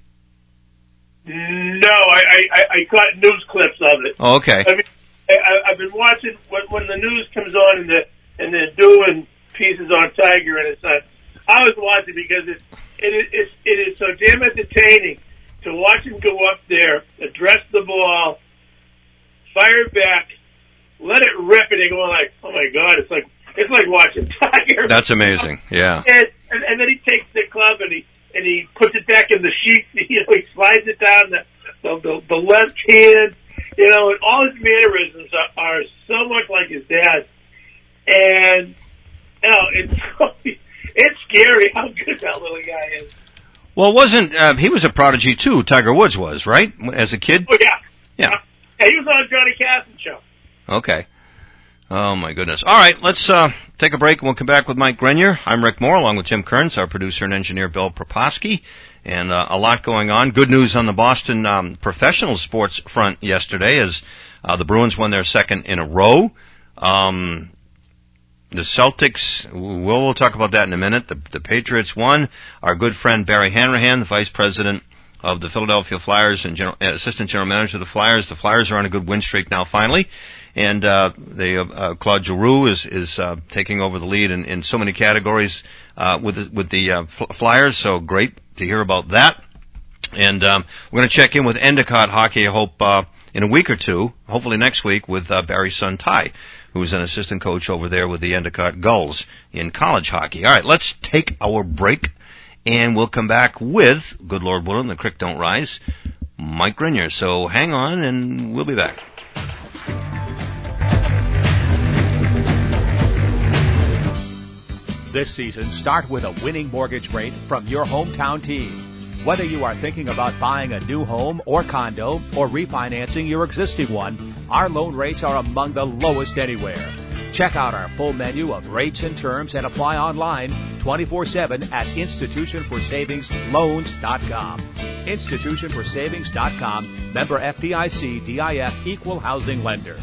No, I, I, I caught news clips of it. Oh, okay. I mean, I, I've been watching when, when the news comes on and, the, and they're doing pieces on Tiger and his son. I always watch it because it, it, is, it is so damn entertaining to watch him go up there, address the ball, fire back, let it rip, and you're going like, oh my God, it's like, it's like watching Tiger. That's amazing, yeah. And, and, and then he takes the club and he, and he puts it back in the sheath, you know, he slides it down the, the, the, the left hand, you know, and all his mannerisms are, are so much like his dad. And, you know, it's, it's scary how good that little guy is. Well, wasn't, uh, he was a prodigy too, Tiger Woods was, right? As a kid? Oh, yeah. Yeah. Yeah, he was on Johnny Carson show. Okay. Oh my goodness. All right, let's uh take a break and we'll come back with Mike Grenier. I'm Rick Moore along with Tim Kearns, our producer and engineer Bill Proposki, and uh, a lot going on. Good news on the Boston um, professional sports front yesterday as uh, the Bruins won their second in a row. Um the Celtics, we'll, we'll talk about that in a minute. The, the Patriots won. Our good friend Barry Hanrahan, the vice president of the Philadelphia Flyers and general, uh, assistant general manager of the Flyers. The Flyers are on a good win streak now finally. And, uh, they, uh, Claude Giroux is, is, uh, taking over the lead in, in so many categories, uh, with the, with the, uh, Flyers. So great to hear about that. And, um, we're going to check in with Endicott Hockey, I hope, uh, in a week or two, hopefully next week with, uh, Barry's son Ty, who's an assistant coach over there with the Endicott Gulls in college hockey. All right, let's take our break and we'll come back with, good Lord willing, the creek don't rise, Mike Grenier. So hang on and we'll be back. This season, start with a winning mortgage rate from your hometown team. Whether you are thinking about buying a new home or condo or refinancing your existing one, our loan rates are among the lowest anywhere. Check out our full menu of rates and terms and apply online twenty-four seven at institution for savings loans dot com. institution for savings dot com, member F D I C, D I F, equal housing lender.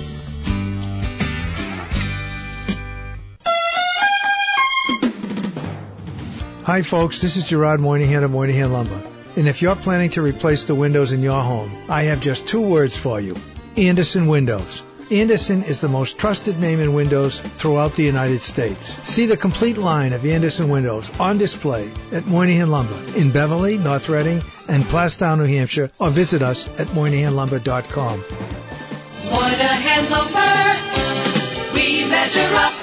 Hi folks, this is Gerard Moynihan of Moynihan Lumber. And if you're planning to replace the windows in your home, I have just two words for you. Andersen Windows. Andersen is the most trusted name in windows throughout the United States. See the complete line of Andersen Windows on display at Moynihan Lumber in Beverly, North Reading, and Plastown, New Hampshire, or visit us at moynihan lumber dot com. Moynihan Lumber, we measure up.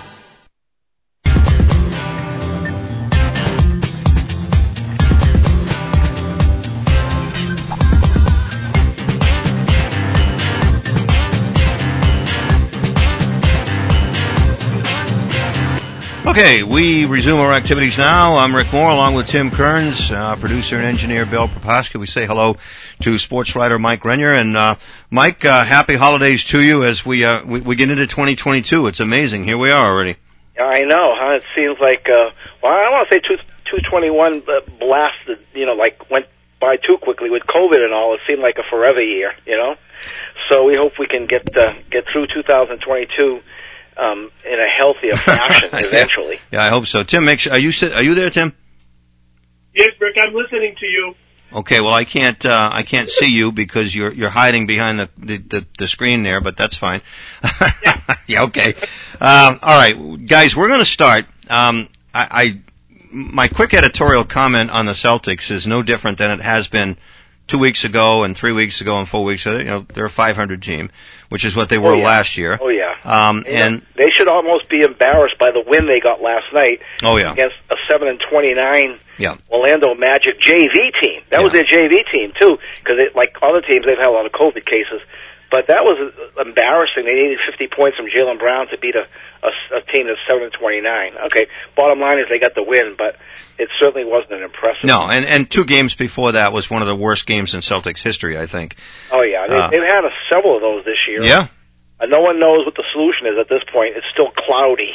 Okay, we resume our activities now. I'm Rick Moore along with Tim Kearns, uh, producer and engineer Bill Proposki. We say hello to sports writer Mike Grenier. And, uh, Mike, uh, happy holidays to you as we, uh, we, we get into twenty twenty-two. It's amazing. Here we are already. I know, huh? It seems like, uh, well, I don't want to say two twenty-one blasted, you know, like went by too quickly with COVID and all. It seemed like a forever year, you know? So we hope we can get, uh, get through two thousand twenty-two Um, in a healthier fashion eventually. Yeah, I hope so. Tim, make sure, are you sit, are you there, Tim? Yes, Rick, I'm listening to you. Okay, well I can't uh, I can't see you because you're you're hiding behind the the, the, the screen there, but that's fine. Yeah, yeah okay. Um, all right, guys, we're going to start. Um, I, I my quick editorial comment on the Celtics is no different than it has been two weeks ago and three weeks ago and four weeks ago, you know, they're a five hundred team, which is what they were oh, yeah. last year. Oh yeah. Um, and, and you know, they should almost be embarrassed by the win they got last night. Oh yeah. Against a seven and twenty-nine yeah. Orlando Magic J V team. That yeah. was their J V team too, because like other teams, they've had a lot of COVID cases. But that was embarrassing. They needed fifty points from Jaylen Brown to beat a, a, a team that's seven and twenty-nine. Okay, bottom line is they got the win, but it certainly wasn't an impressive. No, and and two games before that was one of the worst games in Celtics history, I think. Oh yeah, they, uh, they've had a, several of those this year. Yeah. And no one knows what the solution is at this point. It's still cloudy.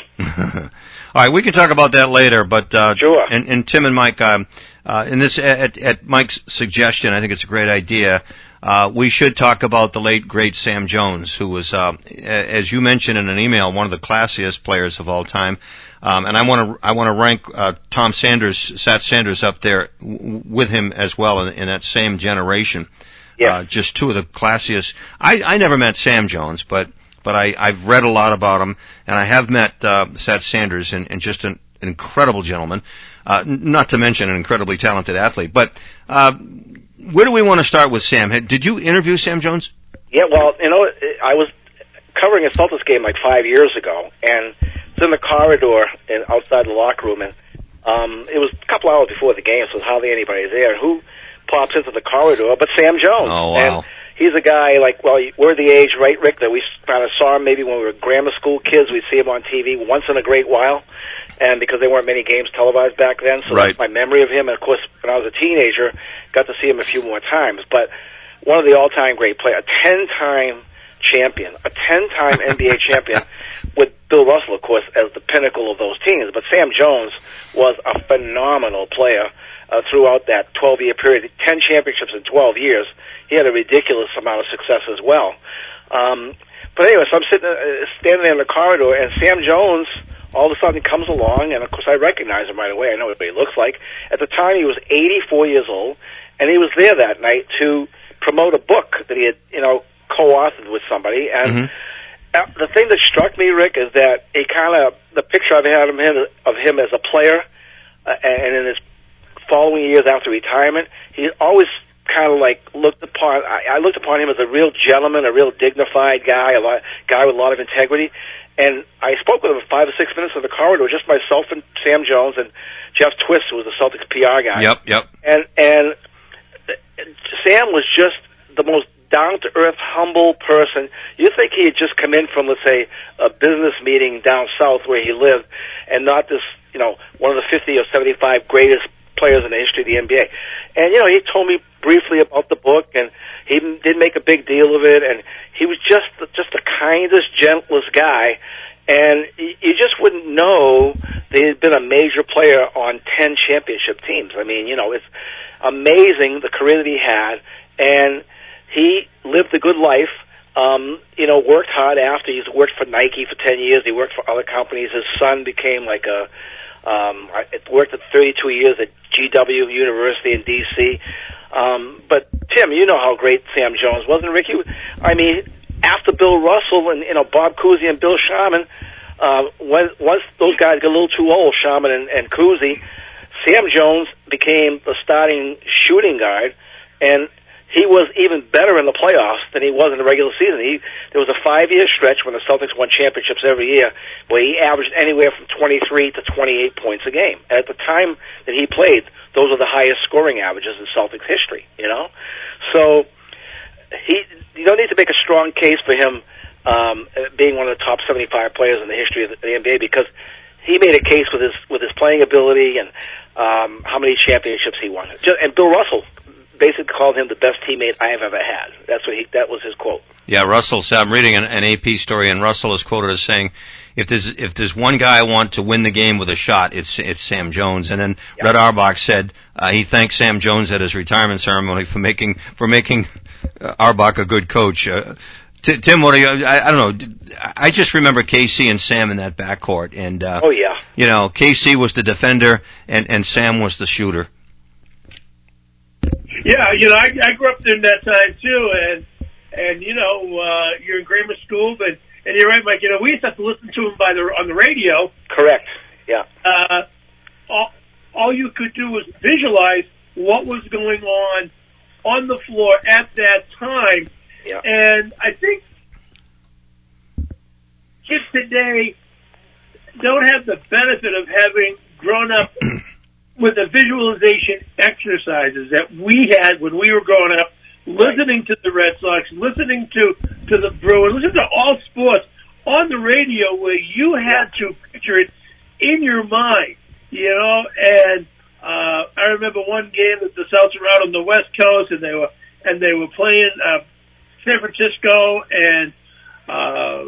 All right, we can talk about that later, but uh, sure. And, and Tim and Mike, um, uh, in this at, at Mike's suggestion, I think it's a great idea. Uh, we should talk about the late, great Sam Jones, who was, uh, as you mentioned in an email, one of the classiest players of all time. Um, and I want to, I want to rank, uh, Tom Sanders, Sat Sanders up there w- with him as well in, in that same generation. Yeah. Uh, just two of the classiest. I, I never met Sam Jones, but, but I, I've read a lot about him, and I have met, uh, Sat Sanders, and, and just an, an incredible gentleman, uh, not to mention an incredibly talented athlete. But, uh, where do we want to start with Sam? Did you interview Sam Jones? Yeah, well, you know, I was covering a Celtics game like five years ago, and it's in the corridor and outside the locker room, and um, it was a couple hours before the game, so there's hardly anybody there. And who pops into the corridor but Sam Jones? Oh, wow. And he's a guy, like, well, we're the age, right, Rick, that we kind of saw him maybe when we were grammar school kids. We'd see him on T V once in a great while, and because there weren't many games televised back then, so right. that's my memory of him. And, of course, when I was a teenager, got to see him a few more times. But one of the all-time great players, a ten-time champion, a ten-time N B A champion, with Bill Russell, of course, as the pinnacle of those teams. But Sam Jones was a phenomenal player uh, throughout that twelve-year period. ten championships in twelve years. He had a ridiculous amount of success as well. Um, but anyway, so I'm sitting, uh, standing there in the corridor, and Sam Jones all of a sudden comes along, and of course I recognize him right away. I know what he looks like. At the time, he was eighty-four years old, and he was there that night to promote a book that he had, you know, co-authored with somebody. And mm-hmm. the thing that struck me, Rick, is that he kind of, the picture I've had of him, of him as a player, uh, and in his following years after retirement, he always kind of like looked upon, I, I looked upon him as a real gentleman, a real dignified guy, a lot, guy with a lot of integrity. And I spoke with him for five or six minutes in the corridor, just myself and Sam Jones and Jeff Twist, who was the Celtics P R guy. Yep, yep. And, and Sam was just the most down-to-earth, humble person. You think he had just come in from, let's say, a business meeting down south where he lived, and not this, you know, one of the fifty or seventy-five greatest players in the history of the N B A. And, you know, he told me briefly about the book, and he didn't make a big deal of it, and he was just just the kindest, gentlest guy, and you just wouldn't know that he'd been a major player on ten championship teams. I mean, you know, it's amazing the career that he had, and he lived a good life. Um, you know, worked hard after. He's worked for Nike for ten years. He worked for other companies. His son became like a, um, I worked at thirty-two years at G W University in D C Um, but Tim, you know how great Sam Jones was, and Ricky. I mean, after Bill Russell and, you know, Bob Cousy and Bill Sharman, uh, when, once those guys got a little too old, Sharman and, and Cousy, Sam Jones became the starting shooting guard, and he was even better in the playoffs than he was in the regular season. He, there was a five-year stretch when the Celtics won championships every year where he averaged anywhere from twenty-three to twenty-eight points a game. And at the time that he played, those are the highest scoring averages in Celtics history, you know? So he, you don't need to make a strong case for him um, being one of the top seventy-five players in the history of the, the N B A, because he made a case with his with his playing ability and um, how many championships he won. And Bill Russell basically called him the best teammate I have ever had. That's what he, that was his quote. Yeah, Russell, so I'm reading an, an A P story, and Russell is quoted as saying, if there's, if there's one guy I want to win the game with a shot, it's, it's Sam Jones. And then yeah. Red Auerbach said, uh, he thanked Sam Jones at his retirement ceremony for making, for making uh, Auerbach a good coach. Uh, T- Tim, what are you, I, I don't know, I just remember K C and Sam in that backcourt, and, uh, oh yeah. You know, K C was the defender, and, and Sam was the shooter. Yeah, you know, I, I grew up during that time too, and and you know, uh, you're in grammar school, but and you're right, Mike. You know, we used to have to listen to him by the on the radio. Correct. Yeah. Uh, all all you could do was visualize what was going on on the floor at that time. Yeah. And I think kids today don't have the benefit of having grown up with the visualization exercises that we had when we were growing up, listening to the Red Sox, listening to, to the Bruins, listening to all sports on the radio where you had to picture it in your mind, you know, and uh, I remember one game that the Celtics were out on the West Coast and they were, and they were playing, uh, San Francisco and, uh,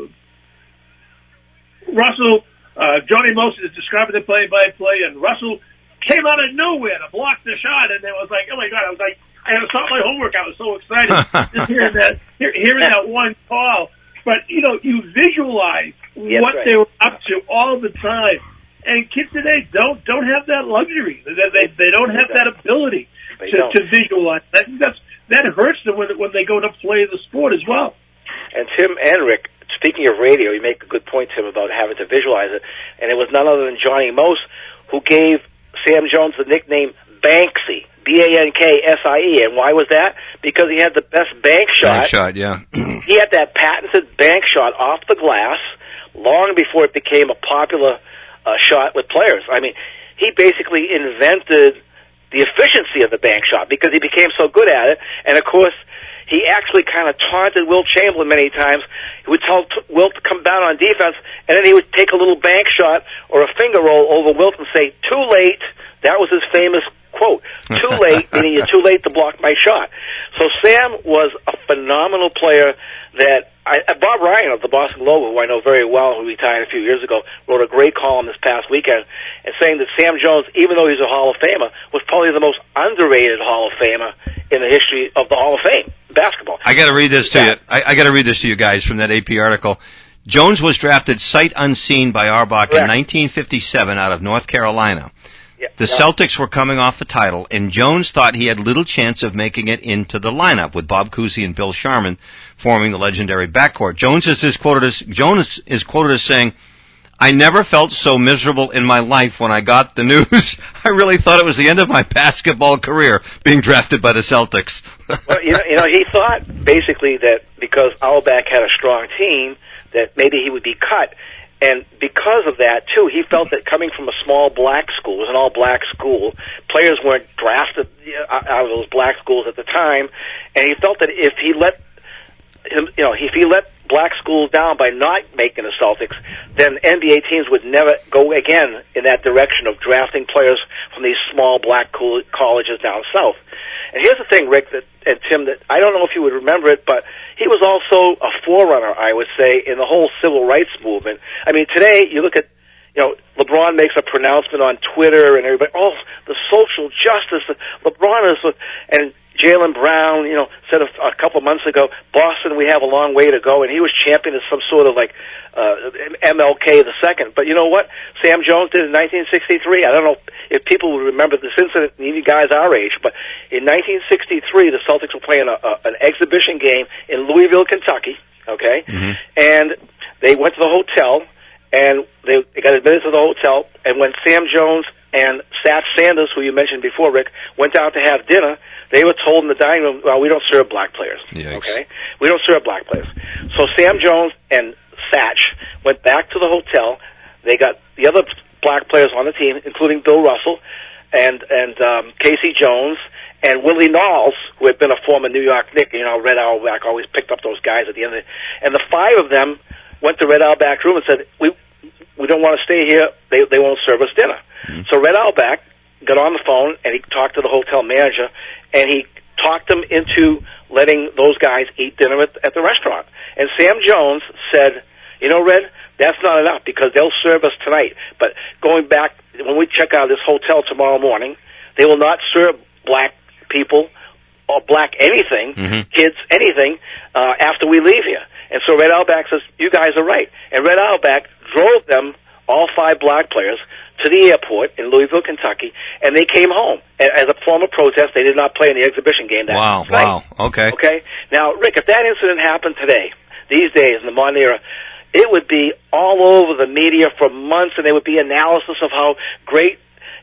Russell, uh, Johnny Moses is describing the play-by-play, and Russell came out of nowhere to block the shot, and it was like, oh my God, I was like, I had to stop my homework. I was so excited just hearing that, hearing that one call. But, you know, you visualize Yes, what right. they were up to all the time. And kids today don't, don't have that luxury. They, they, they don't have that ability They to, don't. to visualize. I think that's, that hurts them when, when they go to play the sport as well. And Tim and Rick, speaking of radio, you make a good point, Tim, about having to visualize it. And it was none other than Johnny Mose who gave Sam Jones the nickname Banksy, B A N K S I E. And why was that? Because he had the best bank shot. Bank shot, yeah. He had that patented bank shot off the glass long before it became a popular uh, shot with players. I mean, he basically invented the efficiency of the bank shot because he became so good at it. And, of course, he actually kind of taunted Wilt Chamberlain many times. He would tell t- Wilt to come down on defense, and then he would take a little bank shot or a finger roll over Wilt and say, too late. That was his famous quote. Too late, meaning you're too late to block my shot. So Sam was a phenomenal player that I, Bob Ryan of the Boston Globe, who I know very well, who retired a few years ago, wrote a great column this past weekend and saying that Sam Jones, even though he's a Hall of Famer, was probably the most underrated Hall of Famer in the history of the Hall of Fame, basketball. I got to read this to yeah. you. I, I got to read this to you guys from that A P article. Jones was drafted sight unseen by Auerbach Correct. in nineteen fifty-seven out of North Carolina. Yeah, the yeah. Celtics were coming off the title, and Jones thought he had little chance of making it into the lineup, with Bob Cousy and Bill Sharman forming the legendary backcourt. Jones is, is quoted as Jones is quoted as saying, "I never felt so miserable in my life when I got the news. I really thought it was the end of my basketball career, being drafted by the Celtics." Well, you know, you know, he thought basically that because Auerbach had a strong team, that maybe he would be cut. And because of that, too, he felt that coming from a small black school, it was an all-black school, players weren't drafted out of those black schools at the time, and he felt that if he let him, you know, if he let black schools down by not making the Celtics, then N B A teams would never go again in that direction of drafting players from these small black colleges down south. And here's the thing, Rick, that, and Tim, that I don't know if you would remember it, but he was also a forerunner, I would say, in the whole civil rights movement. I mean, today, you look at, you know, LeBron makes a pronouncement on Twitter, and everybody, oh, the social justice, LeBron is, and Jaylen Brown, you know, said a, a couple months ago, Boston, we have a long way to go, and he was championed as some sort of like uh, M L K the second. But you know what? Sam Jones did in nineteen sixty-three. I don't know if people would remember this incident, even guys our age, but in nineteen sixty-three, the Celtics were playing a, a, an exhibition game in Louisville, Kentucky, okay? Mm-hmm. And they went to the hotel, and they, they got admitted to the hotel, and when Sam Jones and Sat Sanders, who you mentioned before, Rick, went out to have dinner, they were told in the dining room, well, we don't serve black players. Yikes. Okay? We don't serve black players. So Sam Jones and Satch went back to the hotel. They got the other black players on the team, including Bill Russell and and um, Casey Jones and Willie Knowles, who had been a former New York Knick. You know, Red Auerbach always picked up those guys at the end of it. And the five of them went to Red Auerbach's room and said, we we don't want to stay here. They they won't serve us dinner. Mm-hmm. So Red Auerbach got on the phone and he talked to the hotel manager, and he talked them into letting those guys eat dinner at, at the restaurant. And Sam Jones said, you know, Red, that's not enough because they'll serve us tonight. But going back, when we check out of this hotel tomorrow morning, they will not serve black people or black anything, mm-hmm. kids, anything, uh, after we leave here. And so Red Auerbach says, you guys are right. And Red Auerbach drove them, all five black players, to the airport in Louisville, Kentucky, and they came home. As a form of protest, they did not play in the exhibition game that wow, night. Wow, okay. Okay? Now, Rick, if that incident happened today, these days, in the modern era, it would be all over the media for months, and there would be analysis of how great,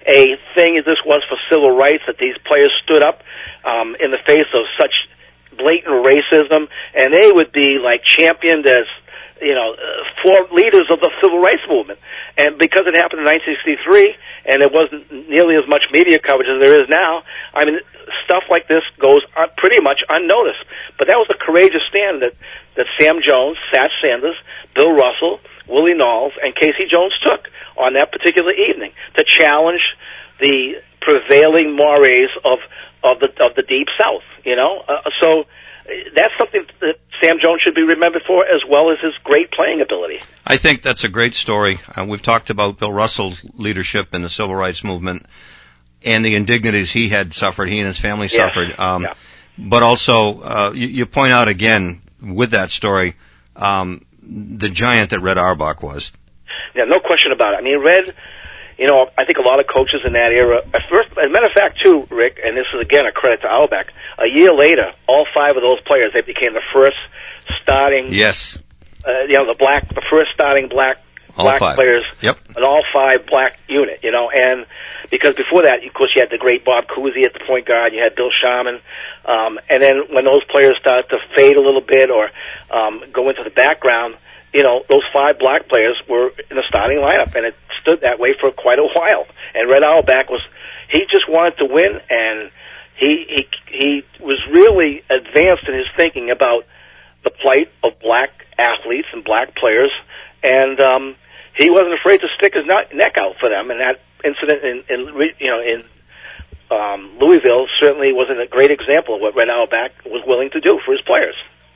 a thing as this was for civil rights, that these players stood up um, in the face of such blatant racism, and they would be like championed as, you know, uh, four leaders of the civil rights movement. And because it happened in nineteen sixty-three, and there wasn't nearly as much media coverage as there is now, I mean, stuff like this goes un- pretty much unnoticed. But that was a courageous stand that, that Sam Jones, Satch Sanders, Bill Russell, Willie Knowles, and Casey Jones took on that particular evening to challenge the prevailing mores of, of the of the Deep South, you know? Uh, so that's something that Sam Jones should be remembered for, as well as his great playing ability. I think that's a great story. Uh, we've talked about Bill Russell's leadership in the civil rights movement and the indignities he had suffered, he and his family Yes. suffered. Um, yeah. But also, uh, you, you point out again with that story, um, the giant that Red Auerbach was. Yeah, no question about it. I mean, Red, you know, I think a lot of coaches in that era, at first, as a matter of fact, too, Rick, and this is again a credit to Auerbach, a year later, all five of those players, they became the first starting, Yes. uh, you know, the black, the first starting black, All black five. players, Yep. an all five black unit, you know, and because before that, of course, you had the great Bob Cousy at the point guard, you had Bill Sharman, um, and then when those players started to fade a little bit or um, go into the background, you know, those five black players were in the starting lineup, and it stood that way for quite a while. And Red Auerbach was, he just wanted to win, and he he he was really advanced in his thinking about the plight of black athletes and black players, and um, he wasn't afraid to stick his neck out for them. And that incident in, in you know in um, Louisville certainly was a great example of what Red Auerbach was willing to do for his players.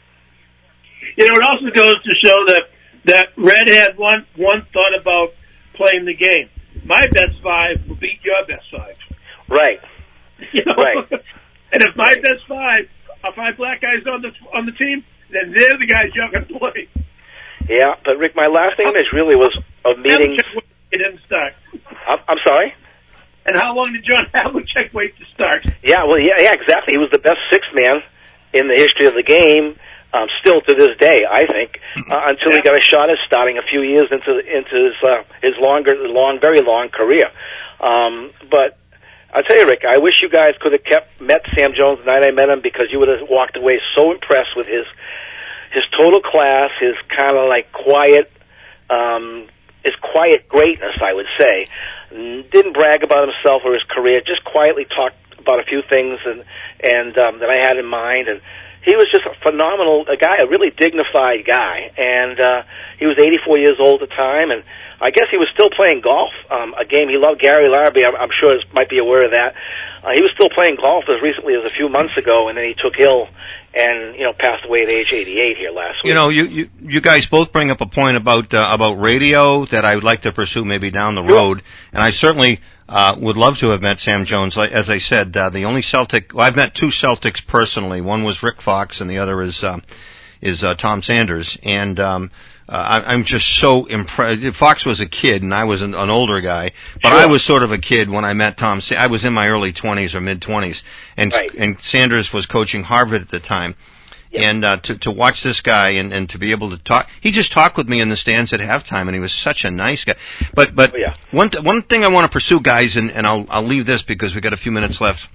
You know, it also goes to show that that Red had one one thought about playing the game. My best five will beat your best five. Right. You know? Right. And if my best five are five black guys on the on the team, then they're the guys you're going to play. Yeah, but Rick, my last image really was of meeting. It didn't start. I'm, I'm sorry. And how long did John Havlicek wait to start? Yeah, well, yeah, yeah, exactly. He was the best sixth man in the history of the game, um, still to this day, I think, uh, until Yeah. he got a shot at starting a few years into into his uh, his longer, long, very long career. Um, but I'll tell you, Rick, I wish you guys could have kept met Sam Jones the night I met him, because you would have walked away so impressed with his his total class, his kind of like quiet, um, his quiet greatness, I would say. Didn't brag about himself or his career, just quietly talked about a few things and and um, that I had in mind. And he was just a phenomenal a guy, a really dignified guy. And uh, he was eighty-four years old at the time, and I guess he was still playing golf, um, a game he loved. Gary Larrabee, I'm, I'm sure, might be aware of that. Uh, he was still playing golf as recently as a few months ago, and then he took ill and, you know, passed away at age eighty-eight here last week. You know, you, you, you guys both bring up a point about, uh, about radio that I would like to pursue maybe down the Sure. road. And I certainly, uh, would love to have met Sam Jones. Like, as I said, uh, the only Celtic, well, I've met two Celtics personally. One was Rick Fox and the other is, um, is, uh, Tom Sanders. And, um, Uh, I, I'm just so impressed. Fox was a kid, and I was an, an older guy. But Sure. I was sort of a kid when I met Tom. Sa- I was in my early twenties or mid twenties, and Right. and Sanders was coaching Harvard at the time. Yeah. And uh, to to watch this guy and and to be able to talk, he just talked with me in the stands at halftime, and he was such a nice guy. But but Oh, yeah. one th- one thing I want to pursue, guys, and and I'll I'll leave this because we got a few minutes left.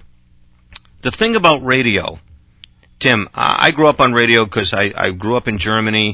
The thing about radio, Tim, I, I grew up on radio because I I grew up in Germany.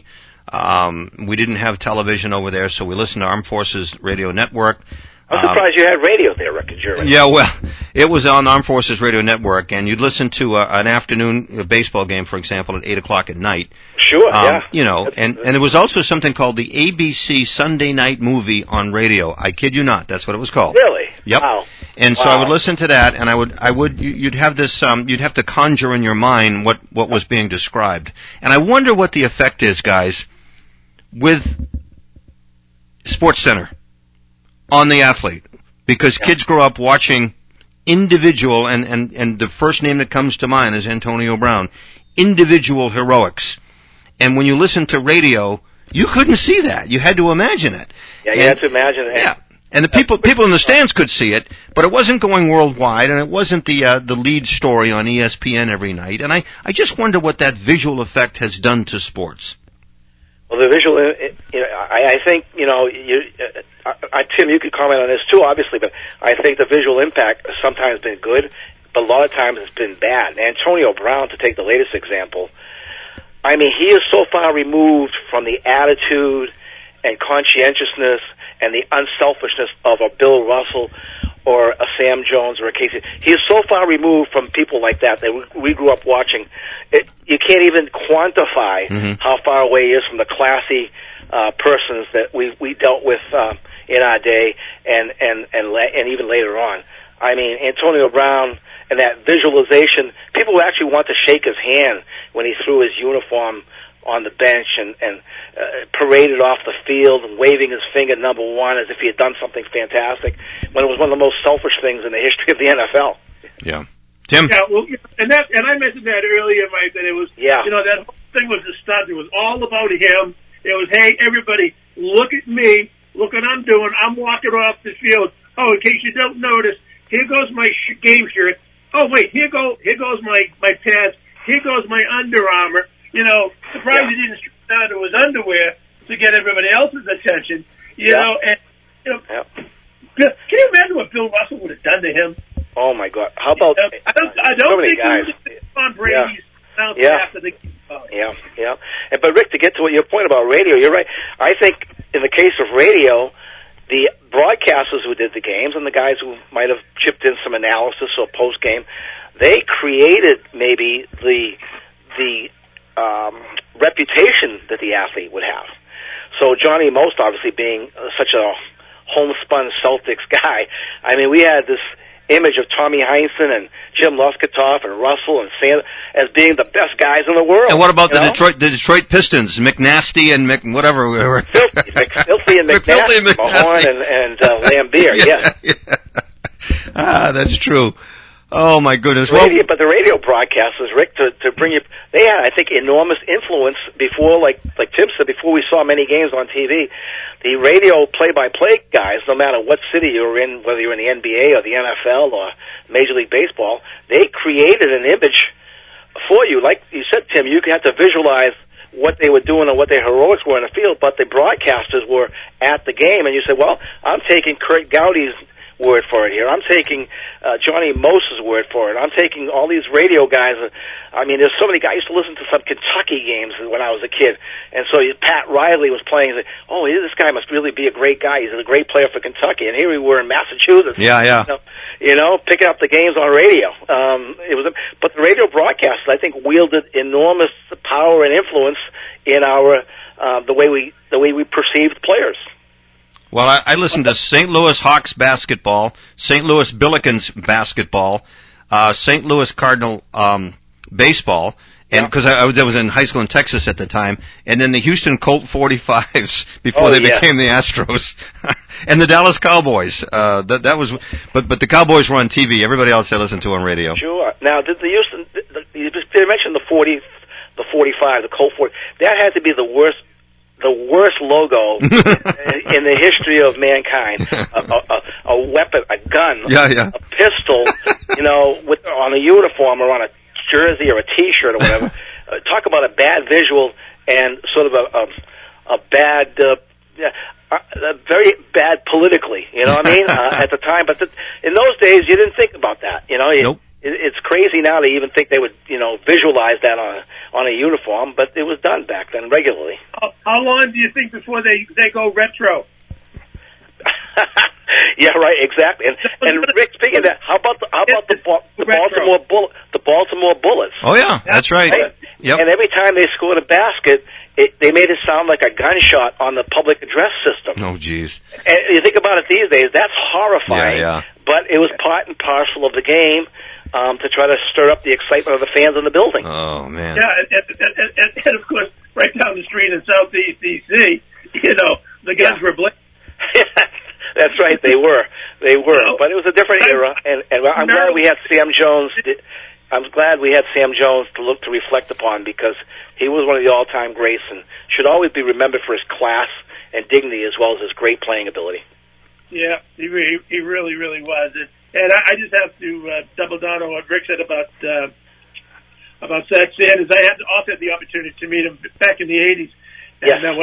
Um, we didn't have television over there, so we listened to Armed Forces Radio Network. I'm Um, surprised you had radio there, Rick, in Germany. Yeah, well, it was on Armed Forces Radio Network, and you'd listen to uh, an afternoon baseball game, for example, at eight o'clock at night. Sure, Um, yeah. You know, That's- and, and there was also something called the A B C Sunday Night Movie on radio. I kid you not, that's what it was called. Really? Yep. Wow. And so Wow. I would listen to that, and I would, I would, you- you'd have this, um, you'd have to conjure in your mind what, what was being described. And I wonder what the effect is, guys, with SportsCenter on the athlete. Because Yeah. kids grow up watching individual, and, and, and the first name that comes to mind is Antonio Brown, individual heroics. And when you listen to radio, you couldn't see that. You had to imagine it. Yeah, you and, had to imagine it. Yeah. And the people people in the stands could see it, but it wasn't going worldwide, and it wasn't the uh, the lead story on E S P N every night. And I, I just wonder what that visual effect has done to sports. Well, the visual, uh, you know, I, I think, you know, you, uh, I, I, Tim, you could comment on this too, obviously, but I think the visual impact has sometimes been good, but a lot of times it's been bad. And Antonio Brown, to take the latest example, I mean, he is so far removed from the attitude and conscientiousness and the unselfishness of a Bill Russell or a Sam Jones or a Casey. He is so far removed from people like that that we, we grew up watching. It, you can't even quantify mm-hmm. how far away he is from the classy uh, persons that we we dealt with um, in our day, and and and la- and even later on. I mean, Antonio Brown and that visualization. People would actually want to shake his hand when he threw his uniform on the bench and, and uh, paraded off the field and waving his finger number one as if he had done something fantastic, when it was one of the most selfish things in the history of the N F L. Yeah. Tim? Yeah, well, and that, and I mentioned that earlier, Mike, that it was, yeah. you know, that whole thing was a stunt. It was all about him. It was, hey, everybody, look at me. Look what I'm doing. I'm walking off the field. Oh, in case you don't notice, here goes my sh- game shirt. Oh, wait, here go, here goes my, my pads. Here goes my Under Armour. You know, surprised yeah. he didn't strip down to his underwear to get everybody else's attention. You yeah. know, and you know, yeah. can you imagine what Bill Russell would have done to him? Oh my God! How about? You know, I don't, I don't so many think guys. he would have Tom Brady's yeah. yeah. after the game. Yeah, yeah. And, but Rick, to get to what your point about radio, you're right. I think in the case of radio, the broadcasters who did the games and the guys who might have chipped in some analysis or post game, they created maybe the the Um, reputation that the athlete would have. So Johnny Most, obviously being uh, such a homespun Celtics guy, I mean, we had this image of Tommy Heinsohn and Jim Luskatoff and Russell and Sand as being the best guys in the world. And what about the know? Detroit the Detroit Pistons, McNasty and Mc whatever we were. Filthy, McFilthy and McNasty, McNasty. Mahorn and, and uh, Lambeer, yeah. yeah. yeah. Ah, that's true. Oh my goodness! Radio, well, but the radio broadcasters, Rick, to, to bring you, they had, I think, enormous influence before, like like Tim said, before we saw many games on T V. The radio play-by-play guys, no matter what city you were in, whether you're in the N B A or the N F L or Major League Baseball, they created an image for you. Like you said, Tim, you had to visualize what they were doing and what their heroics were in the field, but the broadcasters were at the game, and you said, well, I'm taking Kurt Gowdy's word for it here. I'm taking uh, Johnny Moses' word for it. I'm taking all these radio guys. Uh, I mean, there's so many guys. I used to listen to some Kentucky games when I was a kid, and so Pat Riley was playing. Like, oh, this guy must really be a great guy. He's a great player for Kentucky. And here we were in Massachusetts. Yeah, yeah. You know, you know picking up the games on radio. Um, it was, a, but the radio broadcasters, I think, wielded enormous power and influence in our uh, the way we the way we perceived players. Well, I, I listened to Saint Louis Hawks basketball, Saint Louis Billikens basketball, uh, Saint Louis Cardinal um, baseball, and because yeah. I, I, was, I was in high school in Texas at the time, and then the Houston Colt forty-fives before oh, they yeah. became the Astros, and the Dallas Cowboys. Uh, that that was, but but the Cowboys were on T V. Everybody else I listened to on radio. Sure. Now, did the Houston? The, the, you just mentioned the forty, the forty-five, the Colt forty. That had to be the worst. The worst logo in the history of mankind. A, a, a weapon, a gun, yeah, yeah. a pistol, you know, with on a uniform or on a jersey or a T-shirt or whatever. Uh, talk about a bad visual and sort of a a, a bad, uh, uh, very bad politically. You know what I mean? Uh, at the time, but the, in those days, you didn't think about that. You know. You, nope. It's crazy now to even think they would, you know, visualize that on a, on a uniform, but it was done back then regularly. How, how long do you think before they they go retro? Yeah, right, exactly. And and Rick, speaking of that, how about the how about the the Baltimore Bull the Baltimore Bullets? Oh yeah, that's right. right? Yep. And every time they scored a basket, it, they made it sound like a gunshot on the public address system. Oh, geez. And you think about it these days, that's horrifying. Yeah, yeah. But it was part and parcel of the game. Um, to try to stir up the excitement of the fans in the building. Oh, man. Yeah, and, and, and, and of course, right down the street in Southeast D C, you know, the guns yeah. were blazing. That's right, they were. They were. So, but it was a different era, and, and I'm glad we had Sam Jones. I'm glad we had Sam Jones to look to reflect upon, because he was one of the all-time greats and should always be remembered for his class and dignity as well as his great playing ability. Yeah, he, re- he really, really was. It, And I, I just have to uh, double down on what Rick said about uh, about Zach Sanders. I had also had the opportunity to meet him back in the eighties, and yes. uh, when I was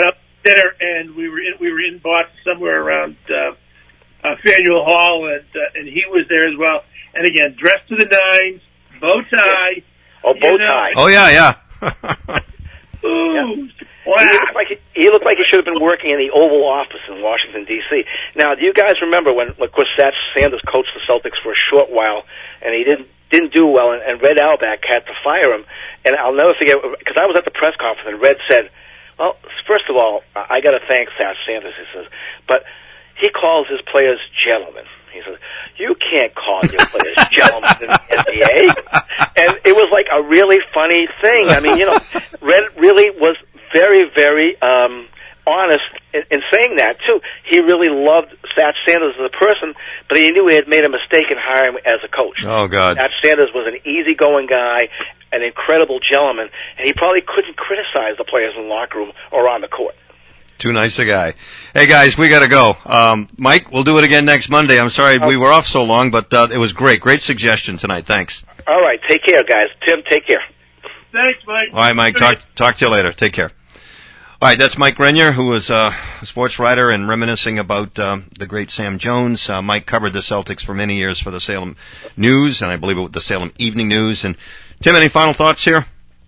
dinner, and we were in, we were in Boston somewhere around uh, uh, Faneuil Hall, and uh, and he was there as well. And again, dressed to the nines, bow tie. Oh, bow tie. Oh yeah, yeah. Ooh, yeah. wow. He looked like he, he looked like he should have been working in the Oval Office in Washington D C. Now, do you guys remember when, of course, Satch Sanders coached the Celtics for a short while, and he didn't didn't do well, and, and Red Auerbach had to fire him. And I'll never forget, because I was at the press conference, and Red said, "Well, first of all, I got to thank Satch Sanders," he says, "but he calls his players gentlemen." He says, "You can't call your players gentlemen in the N B A." And it was like a really funny thing. I mean, you know, Red really was very, very um, honest in, in saying that, too. He really loved Satch Sanders as a person, but he knew he had made a mistake in hiring him as a coach. Oh, God. Satch Sanders was an easygoing guy, an incredible gentleman, and he probably couldn't criticize the players in the locker room or on the court. Too nice a guy. Hey, guys, we got to go. Um, Mike, we'll do it again next Monday. I'm sorry we were off so long, but uh, it was great. Great suggestion tonight. Thanks. All right. Take care, guys. Tim, take care. Thanks, Mike. All right, Mike. Talk, talk to you later. Take care. All right, that's Mike Grenier, who was uh, a sports writer and reminiscing about um, the great Sam Jones. Uh, Mike covered the Celtics for many years for the Salem News, and I believe it was the Salem Evening News. And Tim, any final thoughts here?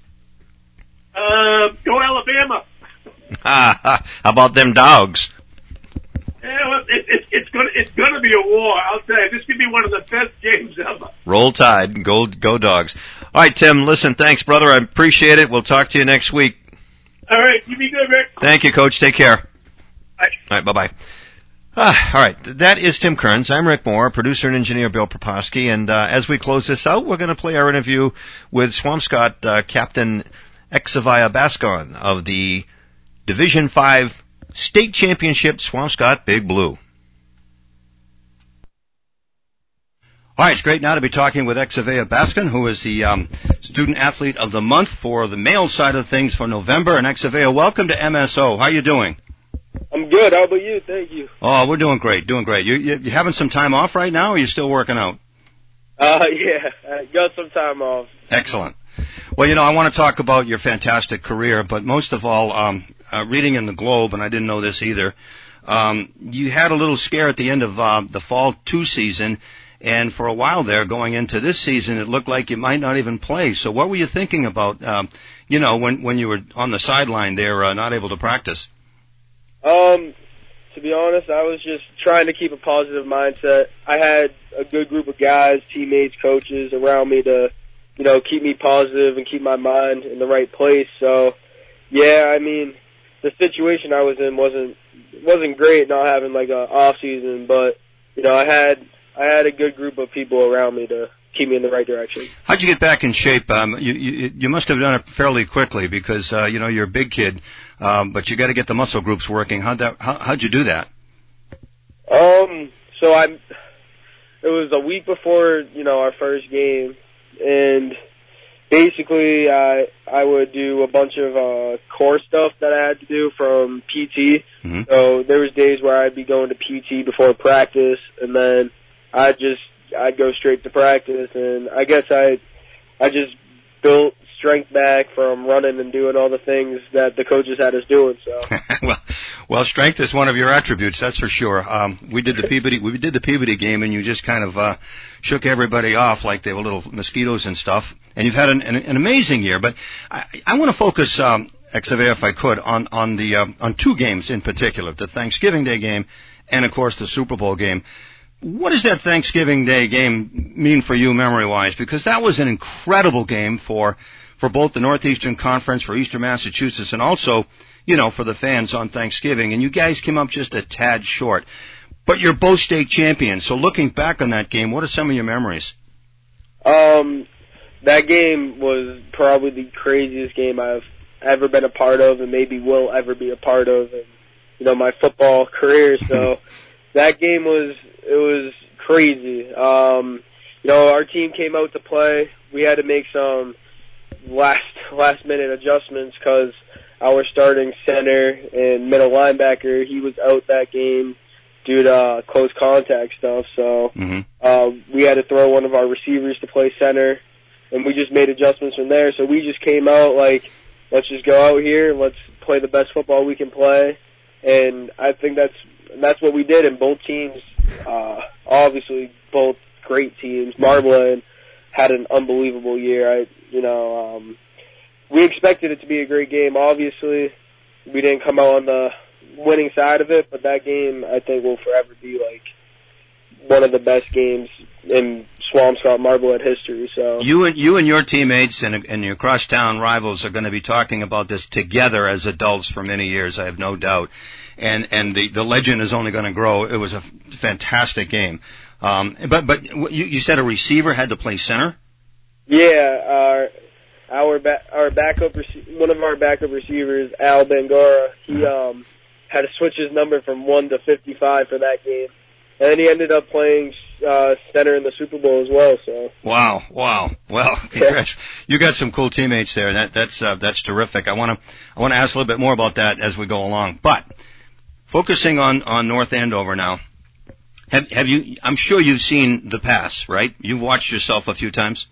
Uh, go Alabama. How about them dogs? Yeah, well, it, it, it's going it's going to be a war. I'll tell you, this could be one of the best games ever. Roll Tide, go go Dogs. All right, Tim. Listen, thanks, brother. I appreciate it. We'll talk to you next week. All right, you be good, Rick. Thank you, Coach. Take care. Bye. All right, bye bye. Ah, all right, that is Tim Kearns. I'm Rick Moore, producer and engineer Bill Proposki, and uh, as we close this out, we're going to play our interview with Swampscott uh, Captain Exavia Bascon of the Division Five State Championship Swampscott Big Blue. All right, it's great now to be talking with Exavia Bascon, who is the um, Student Athlete of the Month for the male side of things for November. And Exavia, welcome to M S O. How are you doing? I'm good. How about you? Thank you. Oh, we're doing great, doing great. You, you, you having some time off right now, or are you still working out? Uh, yeah, I got some time off. Excellent. Well, you know, I want to talk about your fantastic career, but most of all, um, uh, reading in the Globe, and I didn't know this either, um, you had a little scare at the end of uh, the Fall two season, and for a while there, going into this season, it looked like you might not even play. So what were you thinking about, um, you know, when, when you were on the sideline there, uh, not able to practice? Um, to be honest, I was just trying to keep a positive mindset. I had a good group of guys, teammates, coaches around me to, you know, keep me positive and keep my mind in the right place. So, yeah, I mean, the situation I was in wasn't wasn't great, not having like a off season, but you know, I had I had a good group of people around me to keep me in the right direction. How'd you get back in shape? Um, you, you you must have done it fairly quickly because uh, you know you're a big kid, um, but you got to get the muscle groups working. How'd that? How, how'd you do that? Um, so I, it was a week before you know our first game, and basically I I would do a bunch of uh, core stuff that I had to do from P T. Mm-hmm. So there was days where I'd be going to P T before practice, and then I'd just I'd go straight to practice, and I guess I I just built strength back from running and doing all the things that the coaches had us doing. So well, well, strength is one of your attributes, that's for sure. Um, we did the Peabody we did the Peabody game, and you just kind of uh, shook everybody off like they were little mosquitoes and stuff. And you've had an, an, an amazing year. But I, I want to focus, um, Exavia, if I could, on on the uh, on two games in particular: the Thanksgiving Day game, and of course the Super Bowl game. What does that Thanksgiving Day game mean for you memory-wise? Because that was an incredible game for for both the Northeastern Conference, for Eastern Massachusetts, and also, you know, for the fans on Thanksgiving. And you guys came up just a tad short. But you're both state champions. So looking back on that game, what are some of your memories? Um, that game was probably the craziest game I've ever been a part of, and maybe will ever be a part of in, you know, my football career. So that game was, it was crazy. Um, you know, our team came out to play. We had to make some last last minute adjustments because our starting center and middle linebacker, he was out that game due to uh, close contact stuff. So mm-hmm. uh, we had to throw one of our receivers to play center, and we just made adjustments from there. So we just came out like, let's just go out here, let's play the best football we can play. and I think that's that's what we did. And both teams, uh, obviously, both great teams. Marblehead had an unbelievable year. I, you know, um, we expected it to be a great game. Obviously, we didn't come out on the winning side of it, but that game I think will forever be like one of the best games in Swampscott Marblehead history. So you and you and your teammates and, and your crosstown rivals are going to be talking about this together as adults for many years, I have no doubt. And and the the legend is only going to grow. It was a fantastic game. Um, but but you, you said a receiver had to play center. Yeah, our our ba- our backup rec- one of our backup receivers, Al Bangura, he um had to switch his number from one to fifty-five for that game, and then he ended up playing uh, center in the Super Bowl as well. So wow, wow, well, congrats! You got some cool teammates there. That that's uh, that's terrific. I want to I want to ask a little bit more about that as we go along, but focusing on on North Andover now. Have have you? I'm sure you've seen the pass, right? You've watched yourself a few times.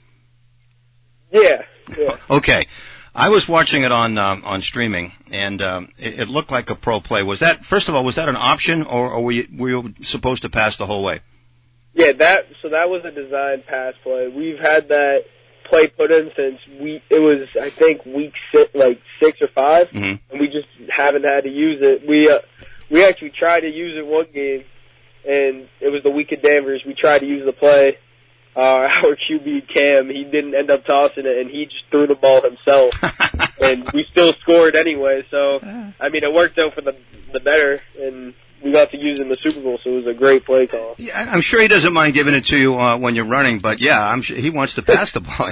Yeah. Yeah. Okay, I was watching it on um, on streaming, and um, it, it looked like a pro play. Was that first of all? Was that an option, or, or were you were you supposed to pass the whole way? Yeah, that so that was a designed pass play. We've had that play put in since we it was I think week six, like six or five, mm-hmm. and we just haven't had to use it. We uh, we actually tried to use it one game. And it was the week of Danvers. We tried to use the play. Uh, our Q B, Cam, he didn't end up tossing it, and he just threw the ball himself. And we still scored anyway. So, I mean, it worked out for the the better, and we got to use it in the Super Bowl, so it was a great play call. Yeah, I'm sure he doesn't mind giving it to you uh, when you're running, but, yeah, I'm sure he wants to pass the ball.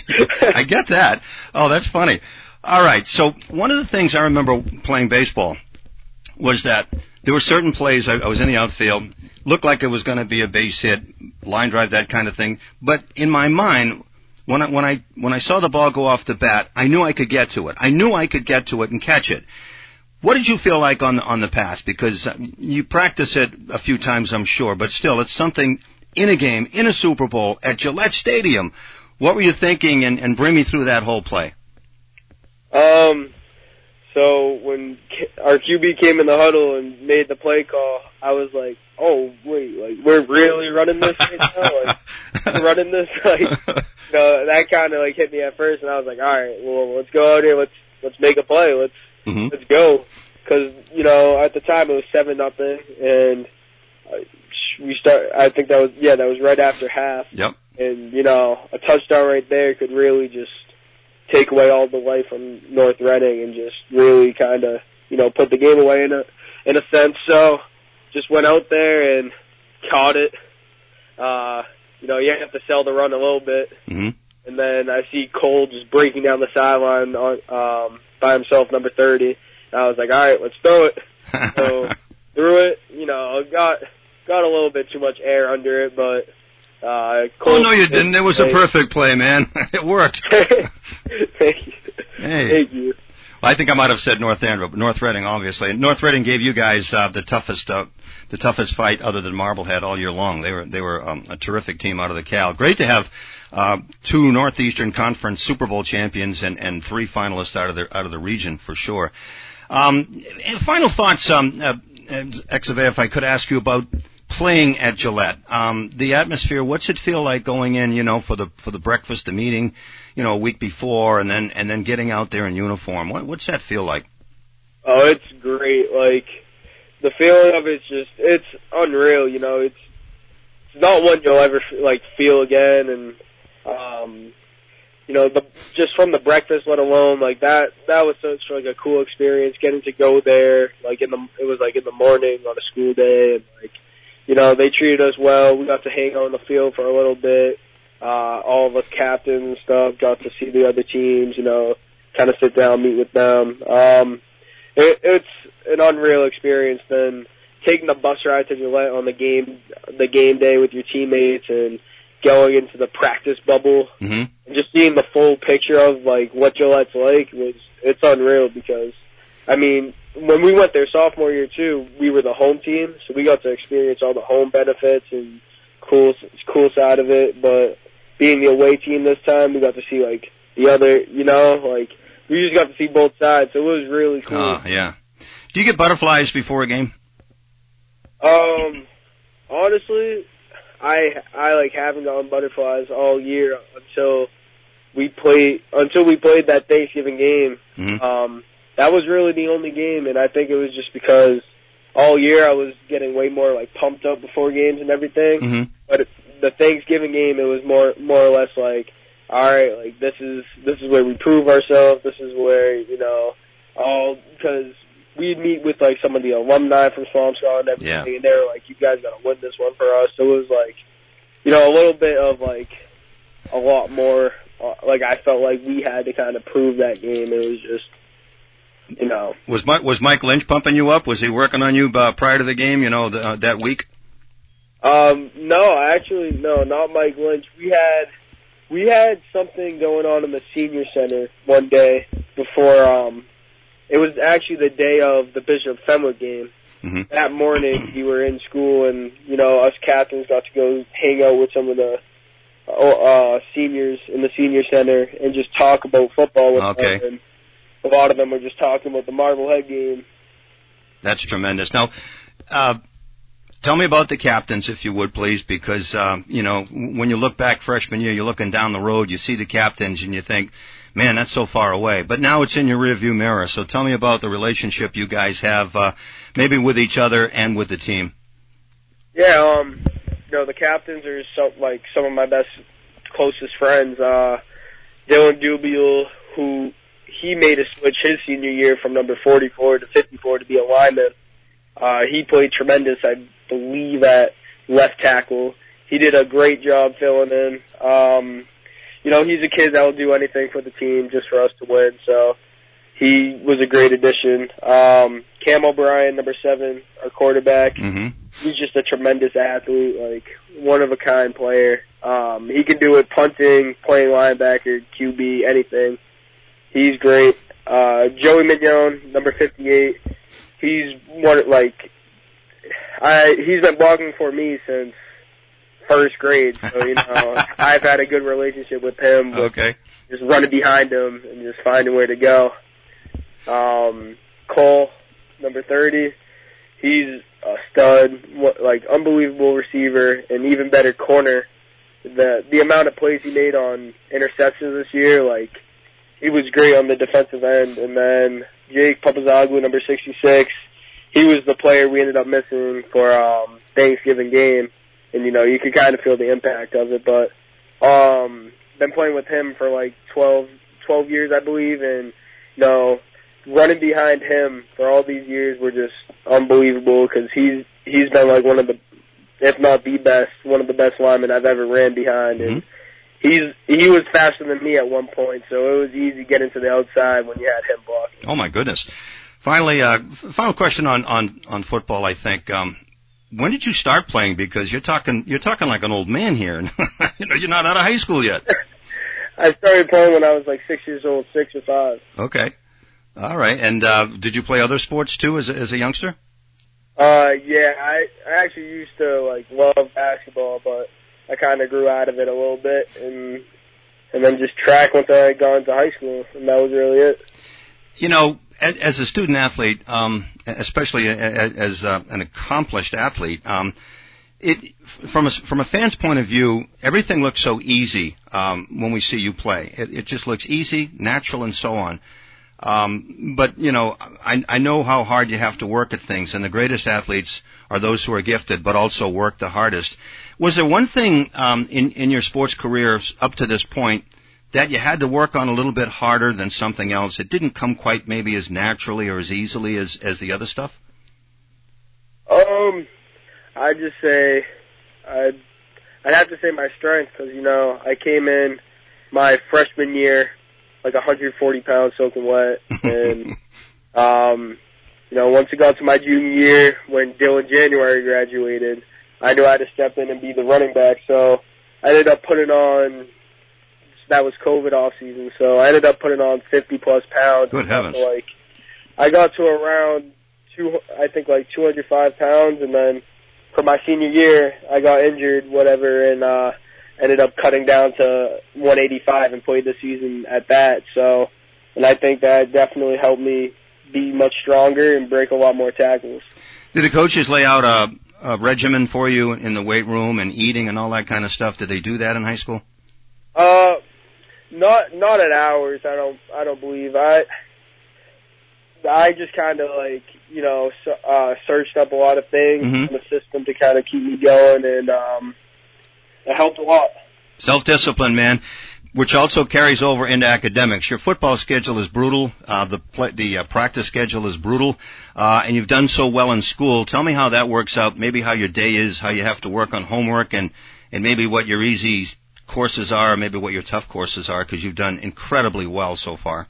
I get that. Oh, that's funny. All right, so one of the things I remember playing baseball was that there were certain plays, I, I was in the outfield, looked like it was going to be a base hit, line drive, that kind of thing. But in my mind, when I, when I, when I saw the ball go off the bat, I knew I could get to it. I knew I could get to it and catch it. What did you feel like on the, on the pass? Because you practice it a few times, I'm sure, but still, it's something in a game, in a Super Bowl, at Gillette Stadium. What were you thinking, and, and bring me through that whole play? Um, So when our Q B came in the huddle and made the play call, I was like, "Oh wait, like we're really running this right now? Like we're running this?" Like, you know, that kind of like hit me at first, and I was like, "All right, well, let's go out here, let's let's make a play, let's mm-hmm. let's go," because you know at the time it was seven nothing, and we start. I think that was yeah, that was right after half. Yep. And you know, a touchdown right there could really just take away all the life from North Reading and just really kind of, you know, put the game away in a in a sense. So just went out there and caught it. Uh, you know, you have to sell the run a little bit. Mm-hmm. And then I see Cole just breaking down the sideline on, um, by himself, number thirty. And I was like, all right, let's throw it. So threw it. You know, got got a little bit too much air under it, but Uh, oh, no, you didn't. It was a perfect play, man. It worked. Thank you. Hey. Thank you. Well, I think I might have said North Andover, but North Reading, obviously. North Reading gave you guys uh, the toughest uh, the toughest fight other than Marblehead all year long. They were they were um, a terrific team out of the Cal. Great to have uh, two Northeastern Conference Super Bowl champions and, and three finalists out of the out of the region for sure. Um, final thoughts, um, uh, Exave, if I could ask you about playing at Gillette, um, the atmosphere. What's it feel like going in, you know, for the for the breakfast, the meeting, you know, a week before, and then and then getting out there in uniform? What, what's that feel like? Oh, it's great. Like the feeling of it's just it's unreal. You know, it's it's not one you'll ever like feel again, and um, you know, the just from the breakfast, let alone like that. That was such like a cool experience getting to go there. Like in the it was like in the morning on a school day, and like. You know, they treated us well. We got to hang out on the field for a little bit. Uh, all of us captains and stuff got to see the other teams, you know, kind of sit down, meet with them. Um, it, it's an unreal experience. Then taking the bus ride to Gillette on the game, the game day with your teammates and going into the practice bubble mm-hmm. and just seeing the full picture of like what Gillette's like was, it's unreal because, I mean, when we went there sophomore year too, we were the home team, so we got to experience all the home benefits and cool, cool side of it. But being the away team this time, we got to see like the other, you know, like we just got to see both sides. So it was really cool. Oh, yeah. Do you get butterflies before a game? Um, honestly, I I like haven't gotten butterflies all year until we played until we played that Thanksgiving game. Mm-hmm. Um, that was really the only game, and I think it was just because all year I was getting way more like pumped up before games and everything. Mm-hmm. But the Thanksgiving game, it was more more or less like, all right, like this is this is where we prove ourselves. This is where, you know, all because we'd meet with like some of the alumni from Swampscott and everything, Yeah. and they were like, you guys gotta win this one for us. So it was like, you know, a little bit of like a lot more. Uh, like I felt like we had to kind of prove that game. It was just. You know, was Mike was Mike Lynch pumping you up? Was he working on you uh, prior to the game? You know, the, uh, that week. Um, no, actually, no, not Mike Lynch. We had we had something going on in the senior center one day before. Um, it was actually the day of the Bishop Fenwick game. Mm-hmm. That morning, we were in school, and you know, us captains got to go hang out with some of the uh, seniors in the senior center and just talk about football with Okay. them. And a lot of them were just talking about the Marblehead game. That's tremendous. Now, uh, tell me about the captains, if you would, please, because, um, you know, when you look back freshman year, you're looking down the road, you see the captains, and you think, man, that's so far away. But now it's in your rearview mirror. So tell me about the relationship you guys have, uh, maybe with each other and with the team. Yeah, um, you know, the captains are so, like some of my best, closest friends. Uh, Dylan Dubiel, who he made a switch his senior year from number forty-four to fifty-four to be a lineman. Uh, he played tremendous, I believe, at left tackle. He did a great job filling in. Um, you know, he's a kid that will do anything for the team just for us to win, so he was a great addition. Um, Cam O'Brien, number seven, our quarterback. Mm-hmm. He's just a tremendous athlete, like one-of-a-kind player. Um, he can do it punting, playing linebacker, Q B, anything. He's great. Uh, Joey Mignon, number fifty-eight. He's one, like, I, he's been blocking for me since first grade. So, you know, I've had a good relationship with him. With Okay. Just running behind him and just finding where to go. Um, Cole, number thirty. He's a stud, like, unbelievable receiver and even better corner. The, the amount of plays he made on interceptions this year, like, he was great on the defensive end. And then Jake Papazoglu, number sixty-six, he was the player we ended up missing for um Thanksgiving game. And, you know, you could kind of feel the impact of it. But um been playing with him for like twelve, twelve years, I believe. And, you know, running behind him for all these years were just unbelievable because he's, he's been like one of the, if not the best, one of the best linemen I've ever ran behind. Mm-hmm. And He's he was faster than me at one point, so it was easy getting to the outside when you had him blocking. Oh my goodness! Finally, uh, final question on on on football. I think. Um, when did you start playing? Because you're talking you're talking like an old man here. You know, you're not out of high school yet. I started playing when I was like six years old, six or five. Okay. All right. And uh, did you play other sports too as a, as a youngster? Uh, yeah, I I actually used to like love basketball, but I kind of grew out of it a little bit, and and then just track once I got into high school, and that was really it. You know, as, as a student athlete, um, especially as, as uh, an accomplished athlete, um, it from a from a fan's point of view, everything looks so easy um, when we see you play. It, it just looks easy, natural, and so on. Um, but you know, I, I know how hard you have to work at things, and the greatest athletes are those who are gifted, but also work the hardest. Was there one thing um, in in your sports career up to this point that you had to work on a little bit harder than something else? It didn't come quite maybe as naturally or as easily as as the other stuff. Um, I'd just say I'd I'd have to say my strength because you know I came in my freshman year like one hundred forty pounds soaking wet, and um, you know once it got to my junior year when Dylan January graduated, I knew I had to step in and be the running back. So I ended up putting on. That was COVID off season, so I ended up putting on fifty plus pounds. Good heavens! So, like I got to around two, I think like two hundred five pounds, and then for my senior year, I got injured, whatever, and uh, ended up cutting down to one eighty-five and played the season at that. So, and I think that definitely helped me be much stronger and break a lot more tackles. Did the coaches lay out a, a regimen for you in the weight room and eating and all that kind of stuff? Did they do that in high school? Uh, not not at ours. I don't I don't believe I. I just kind of like you know uh, searched up a lot of things mm-hmm. in the system to kind of keep me going, and um, it helped a lot. Self-discipline, man, which also carries over into academics. Your football schedule is brutal. Uh, the play, the uh, practice schedule is brutal, uh, and you've done so well in school. Tell me how that works out. Maybe how your day is, how you have to work on homework, and and maybe what your easy courses are, maybe what your tough courses are, because you've done incredibly well so far.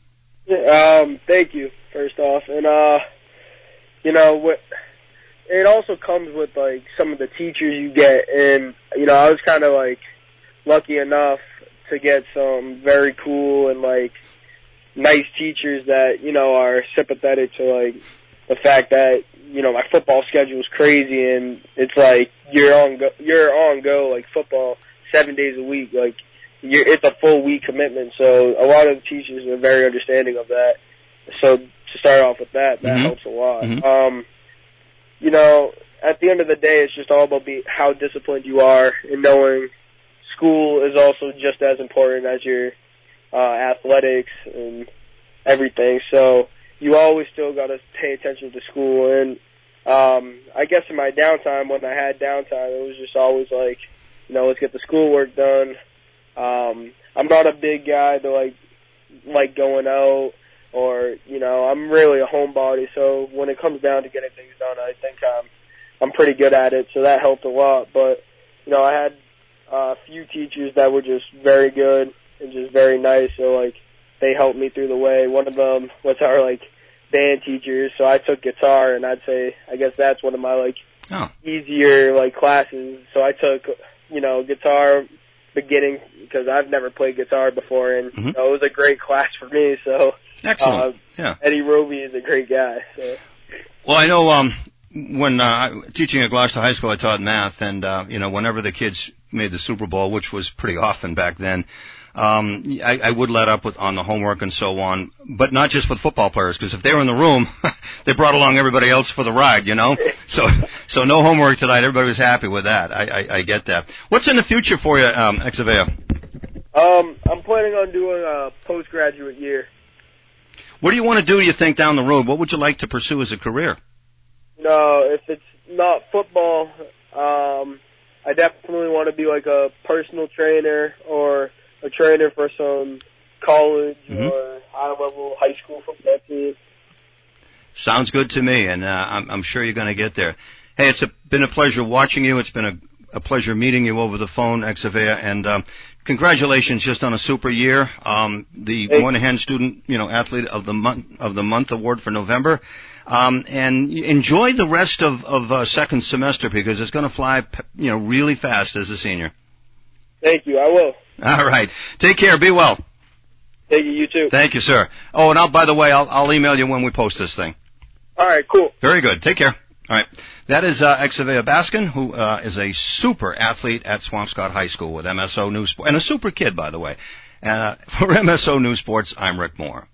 Yeah, um, thank you, first off. And, uh, you know, what, it also comes with, like, some of the teachers you get. And, you know, I was kind of, like, lucky enough to get some very cool and, like, nice teachers that, you know, are sympathetic to, like, the fact that, you know, my football schedule is crazy and it's, like, you're on go, you're on go, like, football seven days a week. Like, You're, it's a full week commitment, so a lot of the teachers are very understanding of that. So to start off with that, that mm-hmm. helps a lot. Mm-hmm. Um, you know, at the end of the day, it's just all about be, how disciplined you are and knowing school is also just as important as your uh, athletics and everything. So you always still got to pay attention to school. And um, I guess in my downtime, when I had downtime, it was just always like, you know, let's get the schoolwork done. Um, I'm not a big guy to like, like going out or, you know, I'm really a homebody. So when it comes down to getting things done, I think I'm, I'm pretty good at it. So that helped a lot. But, you know, I had a few teachers that were just very good and just very nice. So like, they helped me through the way. One of them was our like band teachers. So I took guitar and I'd say, I guess that's one of my like oh. easier like classes. So I took, you know, guitar beginning because I've never played guitar before, and mm-hmm. you know, it was a great class for me. So excellent. Uh, yeah, Eddie Roby is a great guy. So. Well, I know um, when uh, teaching at Gloucester High School, I taught math, and uh, you know, whenever the kids made the Super Bowl, which was pretty often back then, um, I, I would let up with on the homework and so on, but not just with football players, because if they were in the room, they brought along everybody else for the ride, you know. So, so no homework tonight. Everybody was happy with that. I, I, I get that. What's in the future for you, um, Exavea? Um, I'm planning on doing a postgraduate year. What do you want to do, you think, down the road? What would you like to pursue as a career? No, if it's not football, um, I definitely want to be like a personal trainer or a trainer for some college mm-hmm. or high-level high school football team. Sounds good to me, and uh, I'm, I'm sure you're going to get there. Hey, it's a, been a pleasure watching you. It's been a, a pleasure meeting you over the phone, Exavea, and um, congratulations just on a super year. Um, the Thanks. Moynihan Student, you know, Athlete of the Month of the Month award for November. Um, and enjoy the rest of, of uh, second semester because it's going to fly, you know, really fast as a senior. Thank you. I will. All right. Take care. Be well. Thank you. You too. Thank you, sir. Oh, and I'll, by the way, I'll, I'll email you when we post this thing. All right. Cool. Very good. Take care. All right. That is uh, Exavea Baskin, who uh, is a super athlete at Swampscott High School with M S O News Sports, and a super kid, by the way. And uh, for M S O News Sports, I'm Rick Moore.